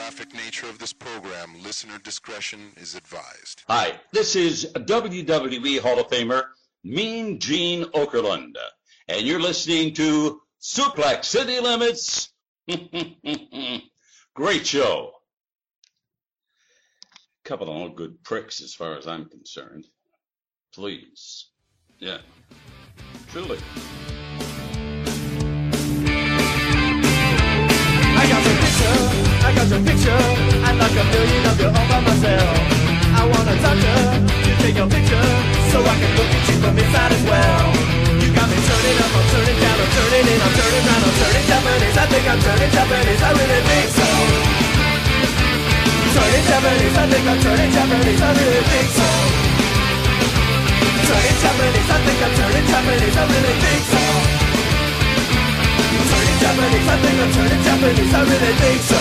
graphic nature of this program, listener discretion is advised. Hi, this is WWE Hall of Famer Mean Gene Okerlund, and you're listening to Suplex City Limits. Great show. Couple of all good pricks as far as I'm concerned. Please. Yeah. Truly. I got your picture, I'd like a million of you all by myself. I want a doctor to take your picture, so I can look at you from inside as well. You got me turning up, I'm turning down, I'm turning in, I'm turning round, I'm turning Japanese. I think I'm turning Japanese, I really think so. Turning Japanese, I think I'm turning Japanese, I really think so. Turning Japanese, I think I'm turning Japanese, I really think so. Turning Japanese, I think I'm turning Japanese, I really think so.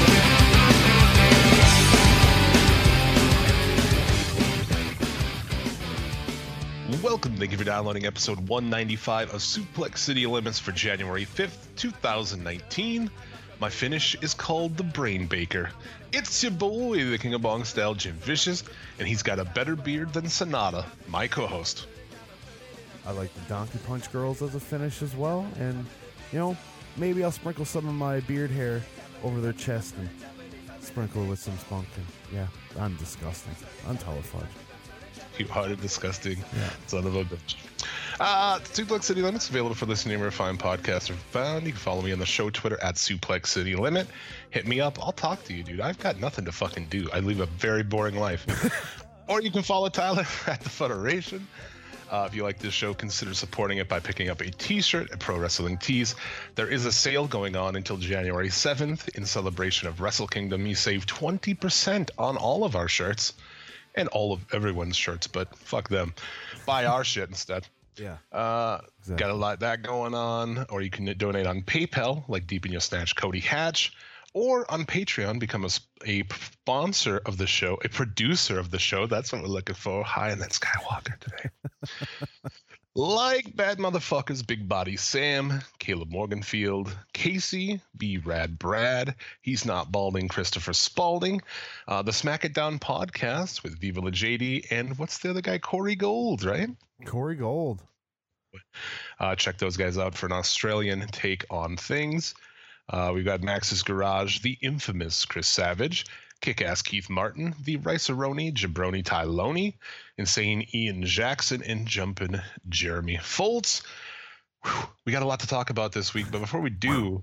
Welcome, thank you for downloading episode 195 of Suplex City Limits for January 5th, 2019. My finish is called the Brain Baker. It's your boy, the King of Bong Style, Jim Vicious, and he's got a better beard than Sonata, my co-host. I like the Donkey Punch Girls as a finish as well, and, you know, maybe I'll sprinkle some of my beard hair over their chest and sprinkle it with some spunk. And, yeah, I'm disgusting. I'm Telefudge. You are a disgusting son of a bitch. Suplex City Limits, available for listening anywhere fine podcasts are found. You can follow me on the show Twitter at Suplex City Limit. Hit me up. I'll talk to you, dude. I've got nothing to fucking do. I live a very boring life. Or you can follow Tyler at The Federation. If you like this show, consider supporting it by picking up a t-shirt at Pro Wrestling Tees. There is a sale going on until January 7th in celebration of Wrestle Kingdom. You save 20% on all of our shirts. And all of everyone's shirts, but fuck them. Buy our shit instead. Yeah. Exactly. Got a lot that going on. Or you can donate on PayPal, like Deep in Your Snatch Cody Hatch. Or on Patreon, become a sponsor of the show, a producer of the show. That's what we're looking for. Hi, and that's Skywalker today. Like bad motherfuckers, Big Body Sam, Caleb Morganfield, Casey, B Rad Brad, He's Not Balding, Christopher Spalding, the Smack It Down podcast with Viva La JD, and what's the other guy? Corey Gold, right? Corey Gold. Check those guys out for an Australian take on things. We've got Max's Garage, the infamous Chris Savage, Kick-Ass Keith Martin, the Rice-A-Roni, Jabroni Tyloni, Insane Ian Jackson, and Jumpin' Jeremy Foltz. We got a lot to talk about this week, but before we do,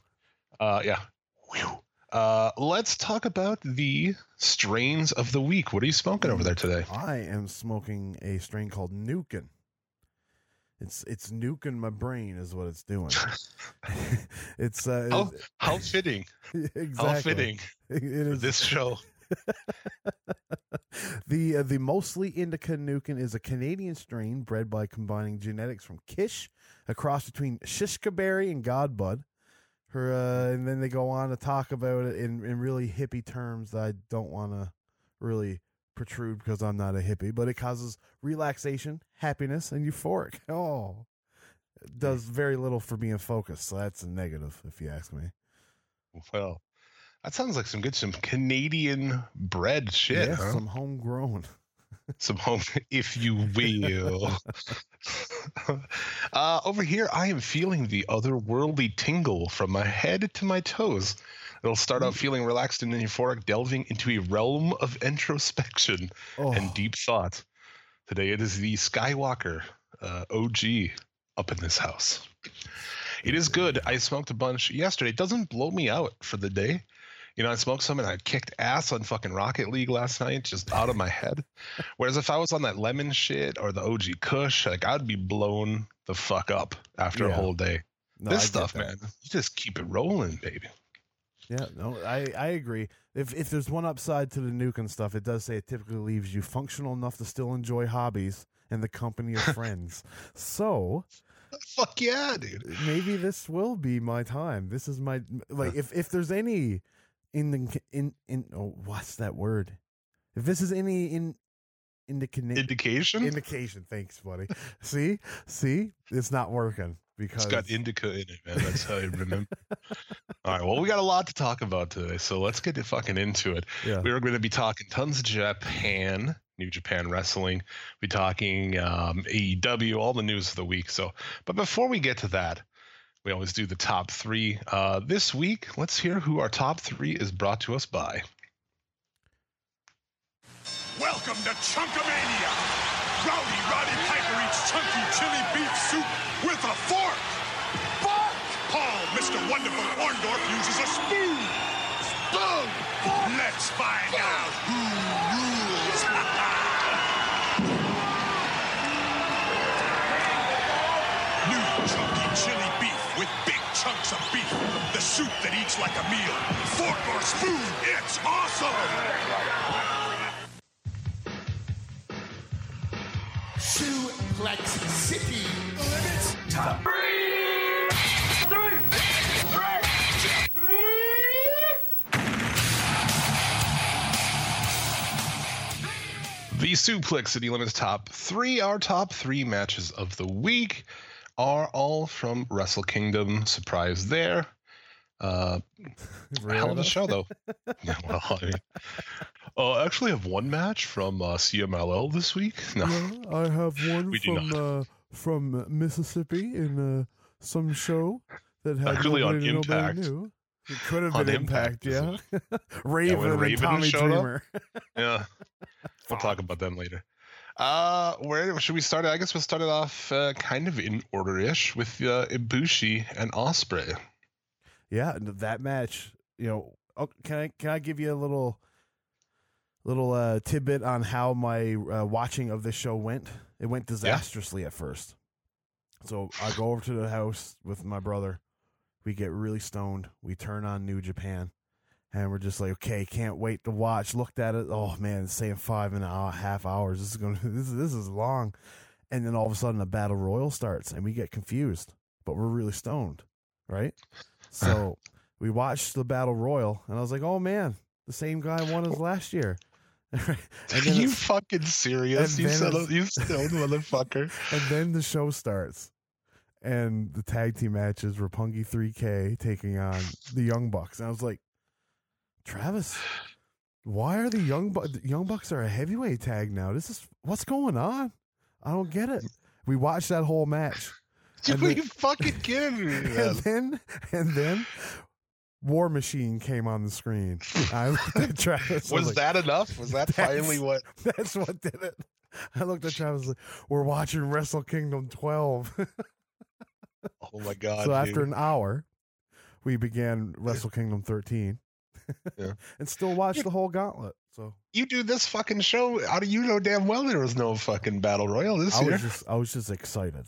let's talk about the strains of the week. What are you smoking over there today? I am smoking a strain called Nukin. It's nuking my brain is what it's doing. It's how fitting. Exactly. How fitting. It is this show. The Mostly Indica Nukin is a Canadian strain bred by combining genetics from Kish, a cross between Shishka Berry and Godbud. And then they go on to talk about it in really hippie terms that I don't want to really protrude because I'm not a hippie, but it causes relaxation, happiness, and euphoric. Oh, it does very little for being focused, so that's a negative if you ask me. Well, that sounds like some Canadian bred shit. Yeah, huh? some homegrown. Some home, if you will. Over here, I am feeling the otherworldly tingle from my head to my toes. It'll start out feeling relaxed and euphoric, delving into a realm of introspection and deep thought. Today it is the Skywalker OG up in this house. It is good. I smoked a bunch yesterday. It doesn't blow me out for the day. You know, I smoked some and I kicked ass on fucking Rocket League last night, just out of my head. Whereas if I was on that lemon shit or the OG Kush, like I'd be blown the fuck up after a whole day. No, this stuff, man, you just keep it rolling, baby. Yeah, no, I agree. If there's one upside to the Nukin stuff, it does say it typically leaves you functional enough to still enjoy hobbies and the company of friends. So, fuck yeah, dude. Maybe this will be my time. This is my if there's any what's that word? If this is any indication? Indication, thanks, buddy. See, it's not working because it's got indica in it, man. That's how I remember. All right, well, we got a lot to talk about today, so let's get fucking into it. Yeah. We are going to be talking tons of Japan, New Japan Wrestling. We're talking AEW, all the news of the week. But before we get to that, we always do the top three. This week, let's hear who our top three is brought to us by. Welcome to Chunkamania! Roddy Piper eats chunky chili beef soup with a fork! Fork! Paul, Mr. Wonderful Orndorff, uses a spoon! Spoon! Fork! Let's find out who rules! New chunky chili beef with big chunks of beef. The soup that eats like a meal. Fork or spoon, it's awesome! Suplex City Limits Top 3. The Suplex City Limits Top 3. Our top 3 matches of the week are all from Wrestle Kingdom. Surprise there. Hell of a show, though. Yeah, well, I mean, actually have one match from CMLL this week. No, Yeah, I have one from Mississippi in some show that had actually on nobody Impact. knew. It could have On been Impact, yeah. Raven when and Raven Tommy showed up. Dreamer. Yeah, we'll talk about them later. Where should we start? I guess we'll start it off kind of in order-ish with Ibushi and Ospreay. Yeah, and that match, can I give you a little tidbit on how my watching of this show went? It went disastrously at first. So I go over to the house with my brother. We get really stoned. We turn on New Japan, and we're just like, okay, can't wait to watch. Looked at it. Oh man, it's saying 5.5 hours. This is long. And then all of a sudden, a battle royal starts, and we get confused, but we're really stoned, right? So we watched the battle royal, and I was like, oh man, the same guy won as last year. Are you fucking serious? You stoned motherfucker. And then the show starts. And the tag team match is Roppongi 3K taking on the Young Bucks. And I was like, Travis, why are the Young Bucks are a heavyweight tag now? What's going on? I don't get it. We watched that whole match. You fucking kidding me? And then War Machine came on the screen. I looked at Travis. Was that enough? Was that finally what? That's what did it. I looked at Travis like, we're watching Wrestle Kingdom 12. Oh my god! So after an hour, we began Wrestle Kingdom 13, and still watched the whole gauntlet. So you do this fucking show. How do you know damn well there was no fucking battle royal this year? I was just excited.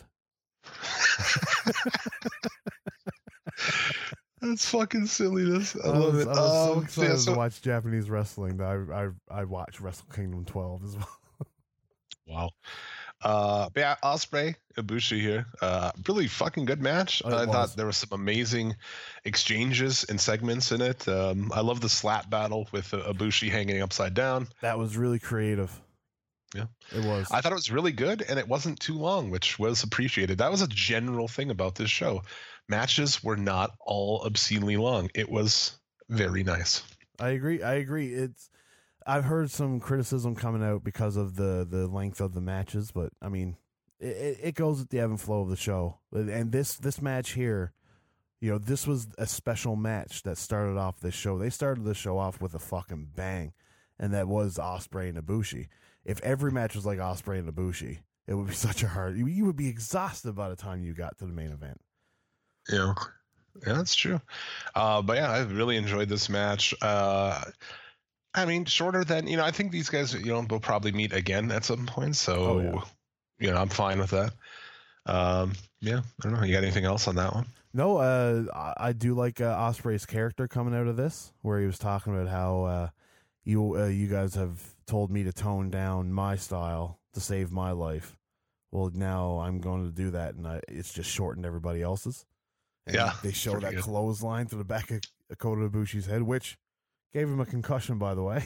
That's fucking silliness. I was love it. so excited to watch Japanese wrestling that I watched Wrestle Kingdom 12 as well. Wow. But yeah, Ospreay, Ibushi here. Really fucking good match. I thought there were some amazing exchanges and segments in it. I love the slap battle with Ibushi hanging upside down. That was really creative. Yeah, it was. I thought it was really good, and it wasn't too long, which was appreciated. That was a general thing about this show. Matches were not all obscenely long. It was very nice. I agree. I've heard some criticism coming out because of the length of the matches, but I mean, it goes with the ebb and flow of the show. And this match here, this was a special match that started off this show. They started the show off with a fucking bang, and that was Ospreay and Ibushi. If every match was like Ospreay and Ibushi, it would be such a hard. You would be exhausted by the time you got to the main event. Yeah, that's true. But yeah, I really enjoyed this match. I mean, shorter than, I think these guys, will probably meet again at some point. So, I'm fine with that. Yeah, I don't know. You got anything else on that one? No, I do like Ospreay's character coming out of this, where he was talking about how you guys have told me to tone down my style to save my life. Well, now I'm going to do that, and it's just shortened everybody else's. And yeah, they show that clothesline to the back of Kota Ibushi's head, which gave him a concussion, by the way.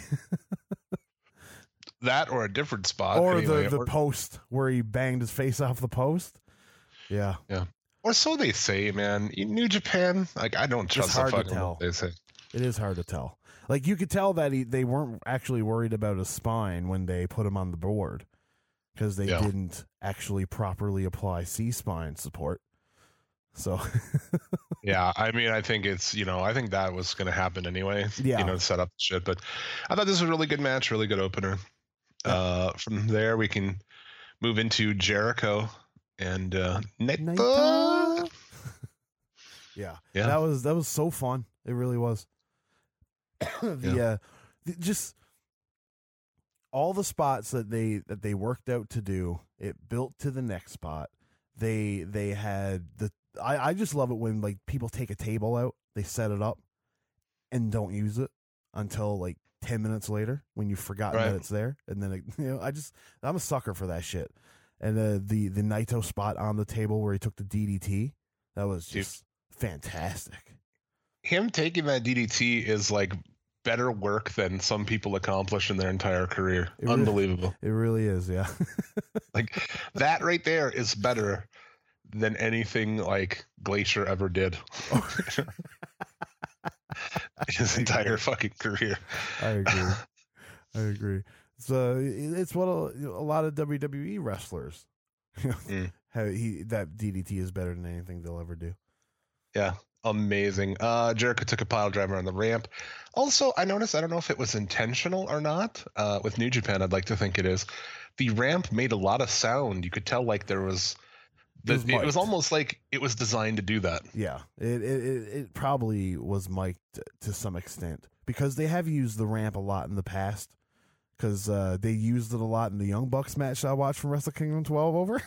That or a different spot. Or anyway, the post where he banged his face off the post. Yeah. Yeah. Or so they say, man. In New Japan, like I don't trust the hard to fucking tell. what they say. It is hard to tell. Like you could tell that they weren't actually worried about his spine when they put him on the board because they didn't actually properly apply C-spine support. So, yeah, I mean, I think it's, I think that was going to happen anyway, to set up shit. But I thought this was a really good match, really good opener. From there, we can move into Jericho and Naito. Yeah, that was so fun. It really was. Just all the spots that they worked out to do, it built to the next spot. They had I just love it when like people take a table out, they set it up and don't use it until like 10 minutes later when you've forgotten that it's there, and then I'm a sucker for that shit. And the Naito spot on the table where he took the DDT, that was just fantastic. Him taking that DDT is like better work than some people accomplish in their entire career. Unbelievable. It really is, yeah. Like that right there is better than anything like Glacier ever did. His entire fucking career. I agree. So it's what a lot of WWE wrestlers, that DDT is better than anything they'll ever do. Yeah. Amazing. Jericho took a pile driver on the ramp. Also, I noticed, I don't know if it was intentional or not. With New Japan, I'd like to think it is. The ramp made a lot of sound. You could tell like there was... It was almost like it was designed to do that. Yeah, it probably was mic'd to some extent because they have used the ramp a lot in the past. Because they used it a lot in the Young Bucks match I watched from Wrestle Kingdom 12 over.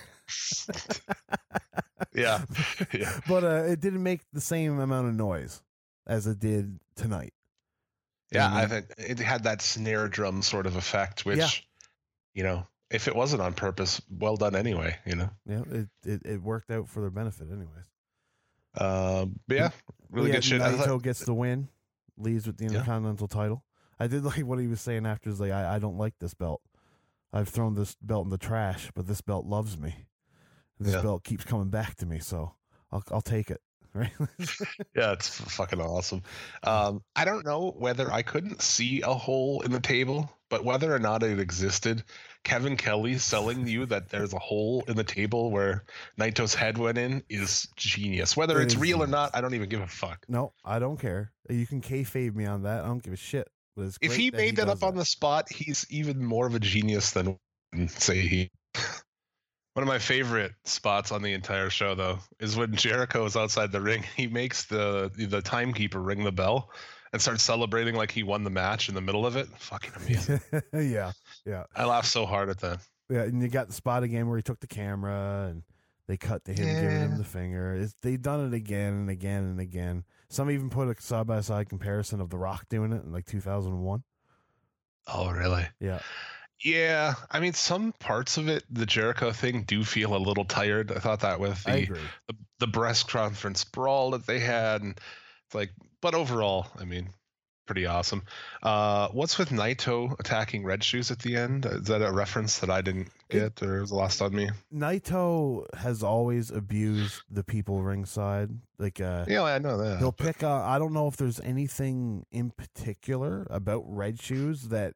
yeah. But it didn't make the same amount of noise as it did tonight. Yeah, I think it had that snare drum sort of effect, which, if it wasn't on purpose, well done anyway, Yeah, it worked out for their benefit anyways. But yeah, really good shit. Naito gets the win, leaves with the Intercontinental title. I did like what he was saying after. Is like, I don't like this belt. I've thrown this belt in the trash, but this belt loves me. This belt keeps coming back to me, so I'll take it. Right? Yeah, it's fucking awesome. I don't know whether I couldn't see a hole in the table, but whether or not it existed, Kevin Kelly selling you that there's a hole in the table where Naito's head went in is genius. Whether it's real or not, I don't even give a fuck. No, I don't care. You can kayfabe me on that. I don't give a shit. If he made that up on the spot, he's even more of a genius than, say, he. One of my favorite spots on the entire show, though, is when Jericho is outside the ring. He makes the timekeeper ring the bell and starts celebrating like he won the match in the middle of it. Fucking amazing. Yeah. I laughed so hard at that. Yeah, and you got the spot again where he took the camera and they cut to him giving him the finger. They've done it again and again and again. Some even put a side-by-side comparison of The Rock doing it in like 2001. Oh, really? Yeah. Yeah, I mean, some parts of it, the Jericho thing, do feel a little tired. I thought that with the press conference brawl that they had, and it's like, but overall, I mean, pretty awesome. What's with Naito attacking Red Shoes at the end? Is that a reference that I didn't get, or was lost on me? Naito has always abused the people ringside. Like, yeah, I know that. He'll pick. I don't know if there's anything in particular about Red Shoes that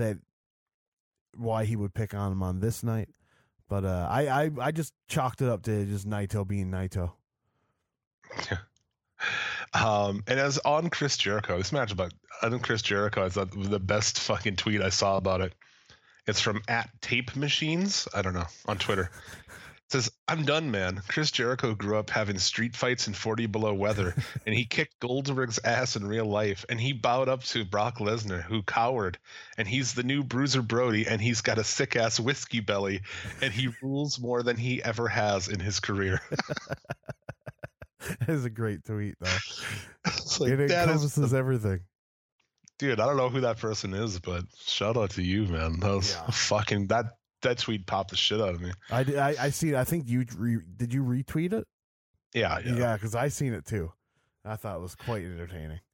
why he would pick on him on this night, but I just chalked it up to just Naito being Naito. And as on Chris Jericho, this match about Chris Jericho is the best fucking tweet I saw about it. It's from @TapeMachines, I don't know, on Twitter. It says, "I'm done, man. Chris Jericho grew up having street fights in 40 below weather, and he kicked Goldberg's ass in real life, and he bowed up to Brock Lesnar, who cowered, and he's the new Bruiser Brody, and he's got a sick-ass whiskey belly, and he rules more than he ever has in his career." That is a great tweet, though. Like, it encompasses everything. Dude, I don't know who that person is, but shout out to you, man. That was fucking... That tweet popped the shit out of me. I see it. I think did you retweet it? Yeah, because I seen it too. I thought it was quite entertaining.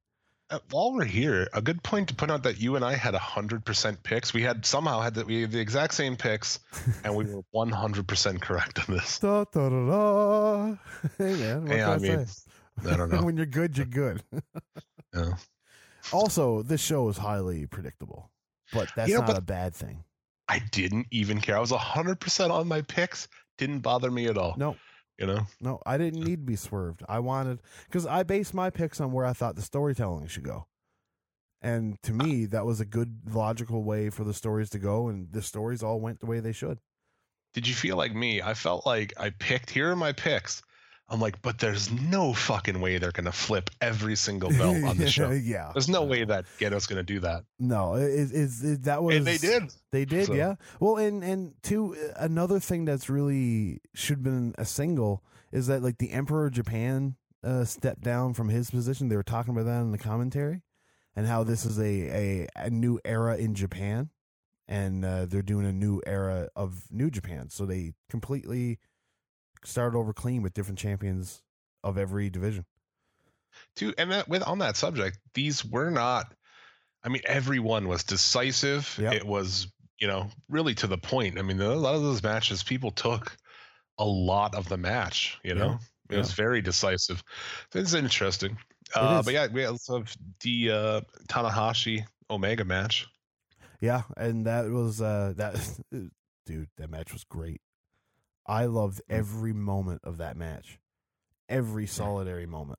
while we're here, a good point to point out that you and I had 100% picks. We had the exact same picks, and we were 100% correct on this. Da, da, da, da. Hey man, what Yeah, can I say? I don't know. When you're good, you're good. Yeah. Also, this show is highly predictable, but that's not a bad thing. I didn't even care. I was 100% on my picks. Didn't bother me at all. No. No, I didn't need to be swerved. Because I based my picks on where I thought the storytelling should go. And to me, that was a good, logical way for the stories to go, and the stories all went the way they should. Did you feel like me? I felt like here are my picks. I'm like, but there's no fucking way they're going to flip every single belt on the show. Yeah. There's no way that Ghetto's going to do that. No, that was... And they did. They did, So. yeah. Well, and two, another thing that's really should have been a single is that, like, the Emperor of Japan stepped down from his position. They were talking about that in the commentary, and how this is a new era in Japan, and they're doing a new era of New Japan. So they completely started over clean with different champions of every division. And on that subject, these were not. I mean, everyone was decisive. Yep. It was, really to the point. I mean, a lot of those matches, people took a lot of the match. It was very decisive. It's interesting. But yeah, we also have the Tanahashi Omega match. Yeah, and that was dude, that match was great. I loved every moment of that match. Every solitary moment.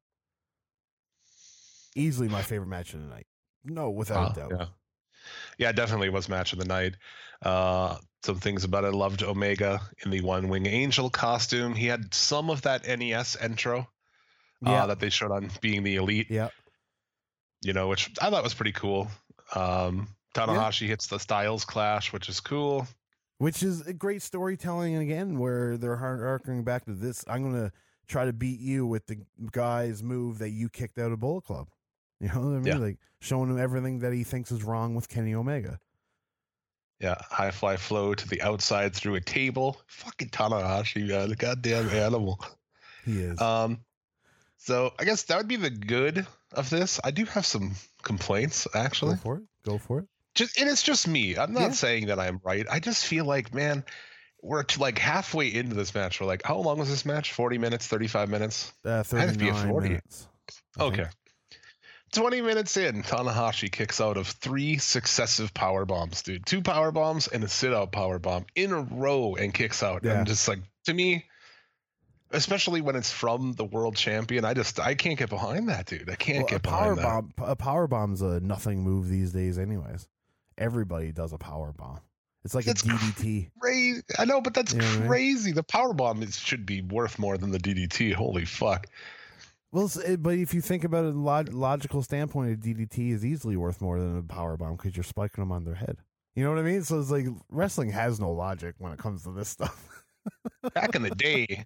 Easily my favorite match of the night. No, without a doubt. Yeah, definitely was match of the night. Some things about it. I loved Omega in the One Wing Angel costume. He had some of that NES intro that they showed on Being the Elite. Yeah. Which I thought was pretty cool. Tanahashi hits the Styles Clash, which is cool. Which is a great storytelling, again, where they're harkening back to this. I'm going to try to beat you with the guy's move that you kicked out of Bullet Club. You know what I mean? Yeah. Like, showing him everything that he thinks is wrong with Kenny Omega. Yeah, high fly flow to the outside through a table. Fucking Tanahashi, man, the goddamn animal. He is. So I guess that would be the good of this. I do have some complaints, actually. Go for it. And it's just me. I'm not saying that I'm right. I just feel like, man, we're like halfway into this match. We're like, how long was this match? 40 minutes, 35 minutes? 39 minutes. Okay. 20 minutes in, Tanahashi kicks out of 3 successive power bombs, dude. 2 power bombs and a sit-out power bomb in a row and kicks out. Yeah. And just like, to me, especially when it's from the world champion, I can't get behind that, dude. I can't get behind that. A power bomb's a nothing move these days anyways. Everybody does a power bomb. It's like a DDT. Crazy. I know, but that's crazy. The power bomb should be worth more than the DDT. Holy fuck. Well, but if you think about it, logical standpoint, a DDT is easily worth more than a power bomb because you're spiking them on their head. You know what I mean? So it's like wrestling has no logic when it comes to this stuff. Back in the day,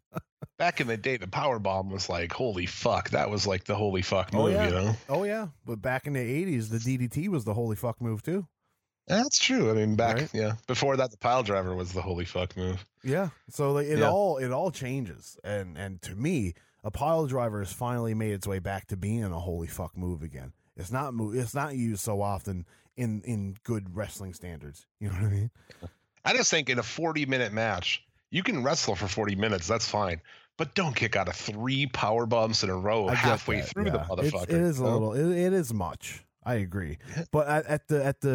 the power bomb was like, holy fuck. That was like the holy fuck move, you know? Oh yeah. But back in the 80s, the DDT was the holy fuck move too. That's true. I mean, before that, the pile driver was the holy fuck move. Yeah. So like, it all changes, and to me, a pile driver has finally made its way back to being a holy fuck move again. It's not used so often in good wrestling standards. You know what I mean? I just think in a 40-minute match, you can wrestle for 40 minutes. That's fine. But don't kick out of 3 power bombs in a row halfway through the motherfucker. It is a little. It is much. I agree. But at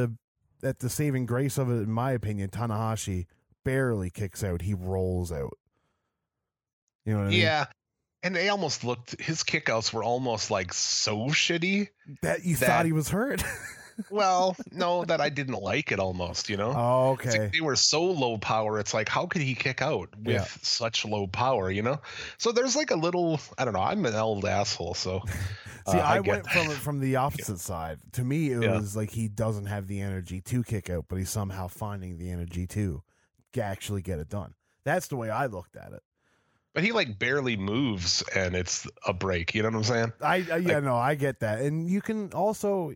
the saving grace of it, in my opinion, Tanahashi barely kicks out. He rolls out. You know what I mean? Yeah. And they almost his kickouts were almost like so shitty that you thought he was hurt. Well, no, that I didn't like it almost, you know? Oh, okay. It's like they were so low power. It's like, how could he kick out with such low power, you know? So there's like a little, I don't know, I'm an old asshole, so. See, I went from the opposite side. To me, it was like he doesn't have the energy to kick out, but he's somehow finding the energy to actually get it done. That's the way I looked at it. But he like barely moves and it's a break. You know what I'm saying? I get that. And you can also,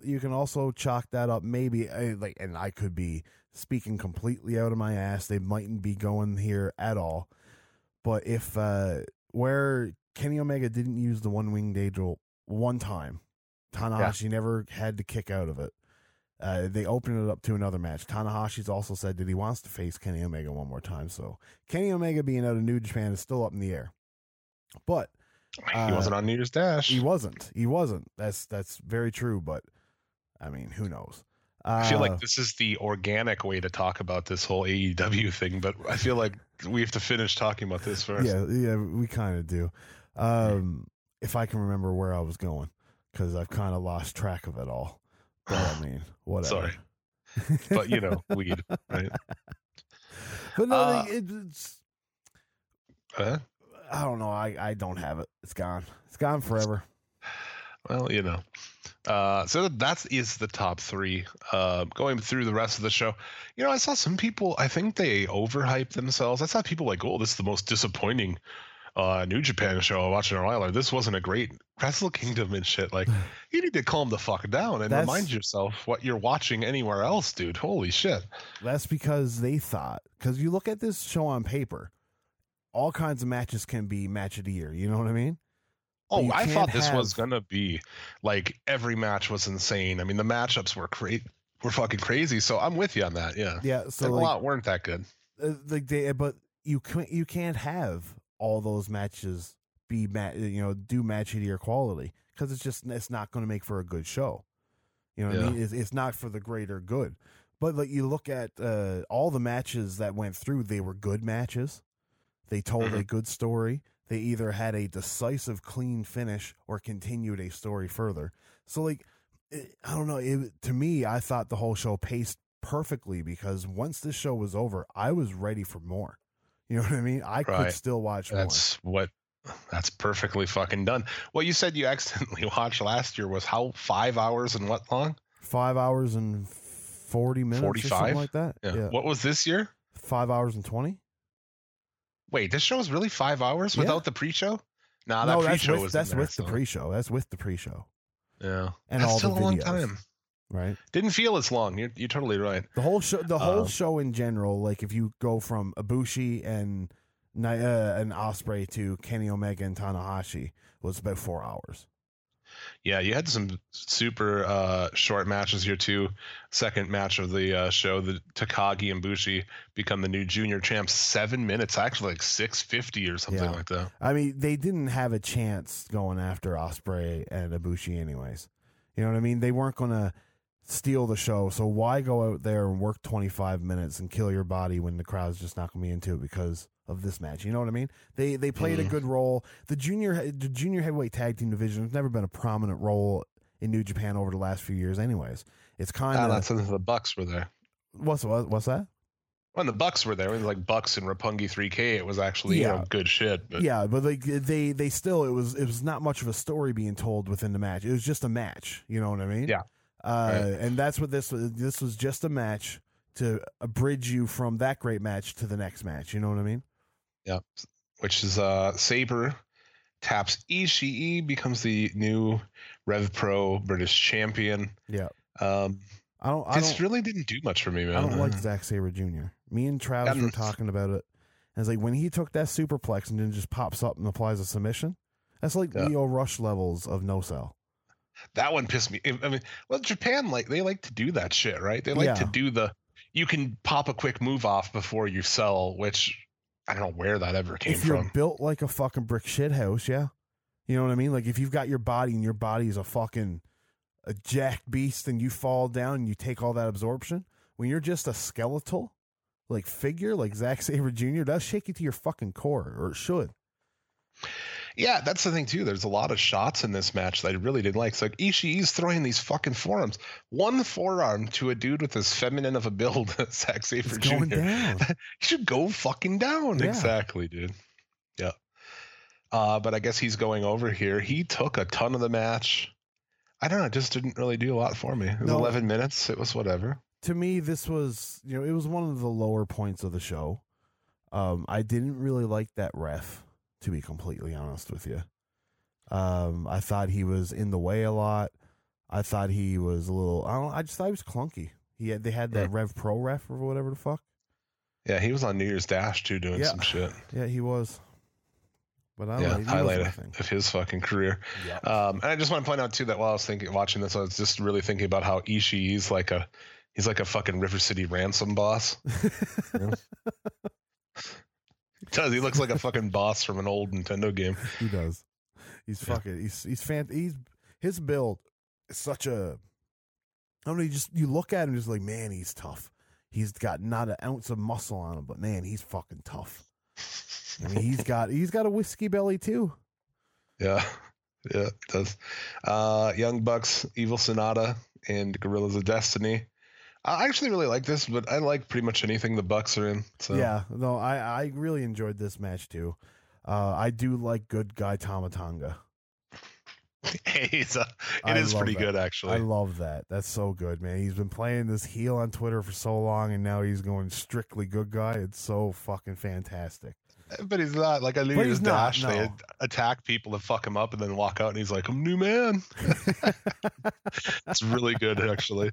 chalk that up maybe and I could be speaking completely out of my ass. They mightn't be going here at all. But if where Kenny Omega didn't use the One Winged Angel one time Tanahashi never had to kick out of it. They opened it up to another match. Tanahashi's also said that he wants to face Kenny Omega one more time. So Kenny Omega being out of New Japan is still up in the air. But he wasn't on New Year's Dash. He wasn't. That's very true. But I mean, who knows? I feel like this is the organic way to talk about this whole AEW thing, but I feel like we have to finish talking about this first. Yeah, we kind of do. If I can remember where I was going, because I've kind of lost track of it all. But I mean, whatever. Sorry. But, weed, right? But no, it's... I don't know. I don't have it. It's gone. It's gone forever. Well, so that is the top three. Going through the rest of the show, I saw some people, I think they overhyped themselves. I saw people like, oh, this is the most disappointing New Japan show I watched in a while. Or this wasn't a great Wrestle Kingdom and shit. Like, you need to calm the fuck down and remind yourself what you're watching anywhere else, dude. Holy shit. That's because because you look at this show on paper, all kinds of matches can be match of the year. You know what I mean? Oh, I thought this was going to be like every match was insane. I mean, the matchups were fucking crazy. So I'm with you on that. Yeah. Yeah. So a lot weren't that good. But you can't have all those matches be do match of the year quality, because it's not going to make for a good show. You know what I mean? It's not for the greater good. But like, you look at all the matches that went through, they were good matches. They told a good story. They either had a decisive, clean finish or continued a story further. So, like, I don't know. To me, I thought the whole show paced perfectly, because once this show was over, I was ready for more. You know what I mean? I could still watch more. That's perfectly fucking done. What you said you accidentally watched last year was 5 hours and what long? 5 hours and 40 minutes 45? Or something like that. Yeah. What was this year? 5 hours and 20. Wait, this show is really 5 hours without the pre-show? No, that pre-show was that's with the pre-show. That's with the pre-show. Yeah, and that's all still the a long videos, time, right? Didn't feel as long. You're totally right. The whole show in general, like if you go from Ibushi and Ospreay to Kenny Omega and Tanahashi, was about 4 hours. Yeah, you had some super short matches here too. Second match of the show, the Takagi and Bushi become the new junior champs. 7 minutes, actually like 6:50 or something like that. I mean, they didn't have a chance going after Ospreay and Ibushi anyways. You know what I mean? They weren't going to steal the show, so why go out there and work 25 minutes and kill your body when the crowd's just not going to be into it because of this match? You know what I mean? They played a good role. The junior heavyweight tag team division has never been a prominent role in New Japan over the last few years anyways. It's kind of... that's since the Bucks were there. What's that? When the Bucks were there, it was like Bucks and Roppongi 3K. It was actually good shit. But. Yeah, but like they still, it was not much of a story being told within the match. It was just a match. You know what I mean? Yeah. And that's what this was. This was just a match to bridge you from that great match to the next match. You know what I mean? Yeah, which is Sabre taps Ishii, becomes the new Rev Pro British champion. Yeah. This really didn't do much for me, man. I don't like Zack Sabre Jr. Me and Travis were talking about it. And it's like when he took that superplex and then just pops up and applies a submission, that's like Leo Rush levels of no sell. That one pissed me. I mean, well, Japan, they like to do that shit, right? They like to do you can pop a quick move off before you sell, which I don't know where that ever came from. If you're built like a fucking brick shit house, yeah. You know what I mean? Like if you've got your body and your body is a jacked beast and you fall down and you take all that absorption, when you're just a skeletal like figure like Zack Sabre Jr., does shake you to your fucking core, or it should. Yeah, that's the thing too. There's a lot of shots in this match that I really didn't like. It's like Ishii's throwing these fucking forearms. One forearm to a dude with as feminine of a build as Zack Sabre Jr. Going down. He should go fucking down. Yeah. Exactly, dude. Yeah. But I guess he's going over here. He took a ton of the match. I don't know. It just didn't really do a lot for me. It was 11 minutes. It was whatever. To me, this was, it was one of the lower points of the show. I didn't really like that ref, to be completely honest with you. I thought he was in the way a lot. I thought he was a little, I just thought he was clunky. They had that Rev Pro ref or whatever the fuck. Yeah, he was on New Year's Dash too doing some shit. Yeah, he was. But I Yeah, like, he highlight was my thing. of his fucking career. Yeah. And I just want to point out too that while I was watching this, I was just really thinking about how Ishii's like a fucking River City Ransom boss. He looks like a fucking boss from an old Nintendo game. He does. He's fucking. His build is such a. I don't know. You look at him, just like, man, he's tough. He's got not an ounce of muscle on him, but man, he's fucking tough. I mean, he's got a whiskey belly too. Yeah, it does. Young Bucks, Evil Sonata, and Gorillas of Destiny. I actually really like this, but I like pretty much anything the Bucks are in. So. Yeah, no, I really enjoyed this match too. I do like good guy Tama Tonga. It is pretty good, actually. I love that. That's so good, man. He's been playing this heel on Twitter for so long, and now he's going strictly good guy. It's so fucking fantastic. But he's not. Like, I knew his dash. No. They attack people and fuck him up and then walk out, and he's like, I'm new man. It's really good, actually.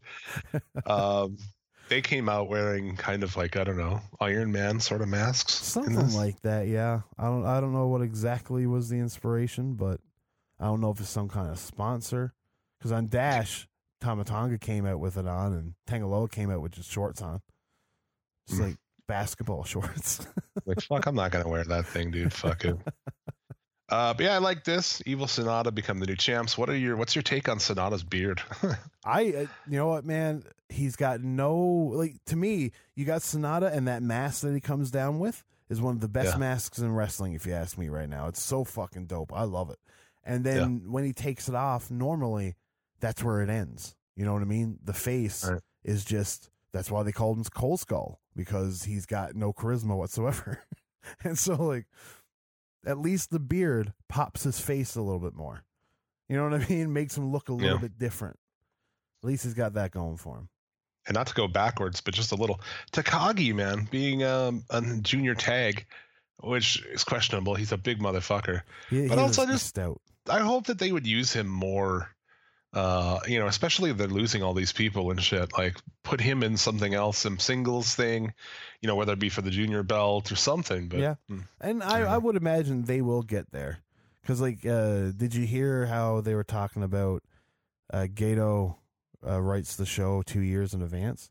They came out wearing kind of like, I don't know, Iron Man sort of masks. Something like that, yeah. I don't know what exactly was the inspiration, but I don't know if it's some kind of sponsor. Because on Dash, Tama Tonga came out with it on, and Tangaloa came out with just shorts on. Just like basketball shorts. Like, fuck, I'm not going to wear that thing, dude. Fuck it. But yeah, I like this. Evil Sonata become the new champs. What's your take on Sonata's beard? You know what, man? He's got to me, you got Sonata, and that mask that he comes down with is one of the best masks in wrestling, if you ask me right now. It's so fucking dope. I love it. And then when he takes it off, normally that's where it ends. You know what I mean? The face is just, that's why they called him Cold Skull, because he's got no charisma whatsoever. And so, like, at least the beard pops his face a little bit more. You know what I mean? Makes him look a little bit different. At least he's got that going for him. And not to go backwards, but just a little. Takagi, man, being a junior tag, which is questionable. He's a big motherfucker. But also just stout. I hope that they would use him more, especially if they're losing all these people and shit. Like, put him in something else, some singles thing, whether it be for the junior belt or something. But and I would imagine they will get there. Because, like, did you hear how they were talking about Gato writes the show 2 years in advance?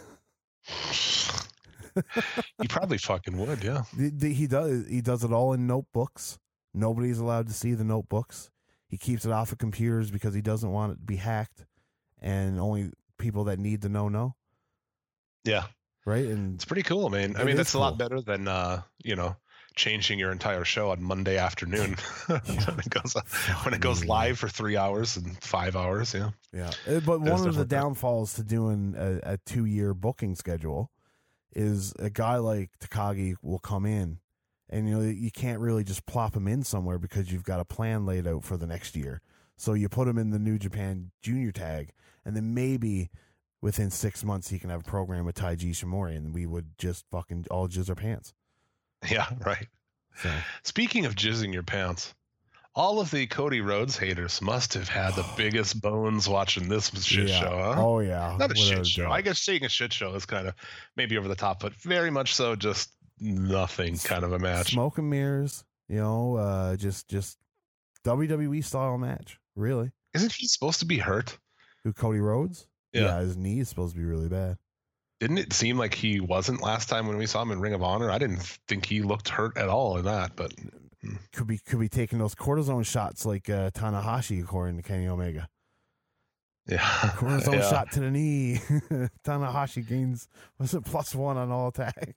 He probably fucking would, yeah. He does. He does it all in notebooks. Nobody's allowed to see the notebooks. He keeps it off of computers because he doesn't want it to be hacked, and only people that need to know. Yeah. Right? And it's pretty cool, man. I mean, that's cool. A lot better than changing your entire show on Monday afternoon when it goes live for 3 hours and 5 hours. Yeah. But one of the downfalls to doing a 2-year booking schedule is a guy like Takagi will come in, and you can't really just plop him in somewhere because you've got a plan laid out for the next year. So you put him in the New Japan Junior Tag, and then maybe within 6 months he can have a program with Taiji Ishimori, and we would just fucking all jizz our pants. Yeah, right. So. Speaking of jizzing your pants, all of the Cody Rhodes haters must have had the biggest bones watching this shit show, huh? Oh, yeah. Not a shit show. I guess seeing a shit show is kind of maybe over the top, but very much so just nothing kind of a match. Smoke and mirrors, just WWE style match, really. Isn't he supposed to be hurt? Who, Cody Rhodes? Yeah, his knee is supposed to be really bad. Didn't it seem like he wasn't last time when we saw him in Ring of Honor? I didn't think he looked hurt at all in that, but could be taking those cortisone shots like Tanahashi, according to Kenny Omega. Yeah, cortisone shot to the knee. Tanahashi gains +1 on all attack.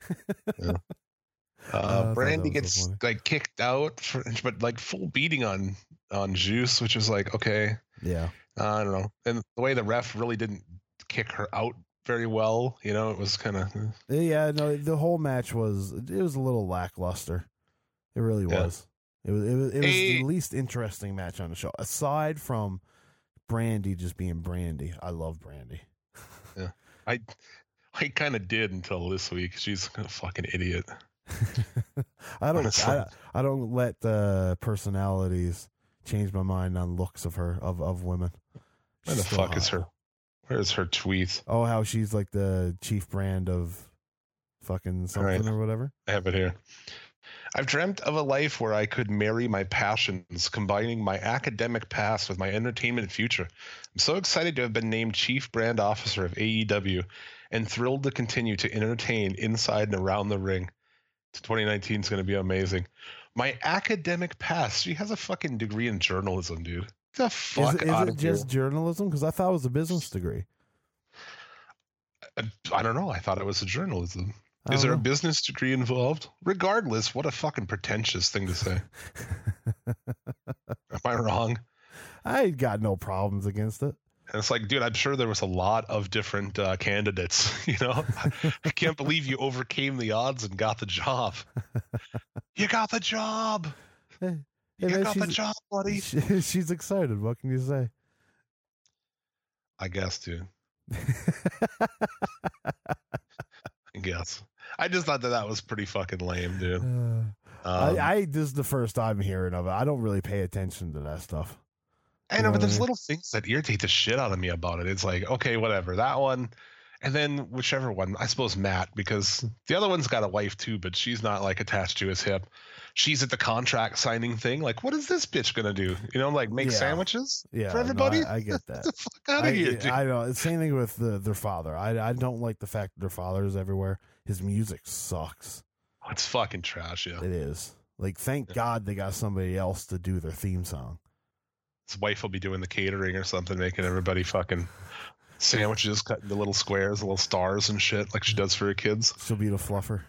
Brandy gets like kicked out, but like full beating on Juice, which is like, okay, yeah, I don't know. And the way the ref really didn't kick her out very well, it was kind of the whole match was a little lackluster. It really was. It was the least interesting match on the show, aside from Brandy just being Brandy. I love Brandy. Yeah, I kind of did until this week. She's a fucking idiot. I don't let personalities change my mind on looks of her of women. Where the fuck is her? Where's her tweet? Oh, how she's like the chief brand of fucking something or whatever. I have it here. I've dreamt of a life where I could marry my passions, combining my academic past with my entertainment future. I'm so excited to have been named Chief Brand Officer of AEW and thrilled to continue to entertain inside and around the ring. 2019 is going to be amazing. My academic past. She has a fucking degree in journalism, dude. Get the fuck Is out it of here. just journalism? Because I thought it was a business degree. I don't know. I thought it was a journalism. I Is don't there a know. business degree involved? Regardless, what a fucking pretentious thing to say. Am I wrong? I got no problems against it. And it's like, dude, I'm sure there was a lot of different candidates. You know, I can't believe you overcame the odds and got the job. You got the job. Hey, You man, got the job, buddy. she's excited. What can you say? I guess, dude. I guess. I just thought that was pretty fucking lame, dude. This is the first time hearing of it. I don't really pay attention to that stuff. I know, but there's little things that irritate the shit out of me about it. It's like, okay, whatever, that one, and then whichever one. I suppose Matt, because the other one's got a wife too, but she's not like attached to his hip. She's at the contract signing thing. Like, what is this bitch gonna do? You know, like make sandwiches for everybody. I get that. Get the fuck out of here, dude. I know. It's same thing with their father. I don't like the fact that their father is everywhere. His music sucks. Oh, it's fucking trash. Yeah, It is. Like, thank God they got somebody else to do their theme song. his wife will be doing the catering or something, making everybody fucking sandwiches, cut into little squares, little stars and shit, like she does for her kids. She'll be the fluffer.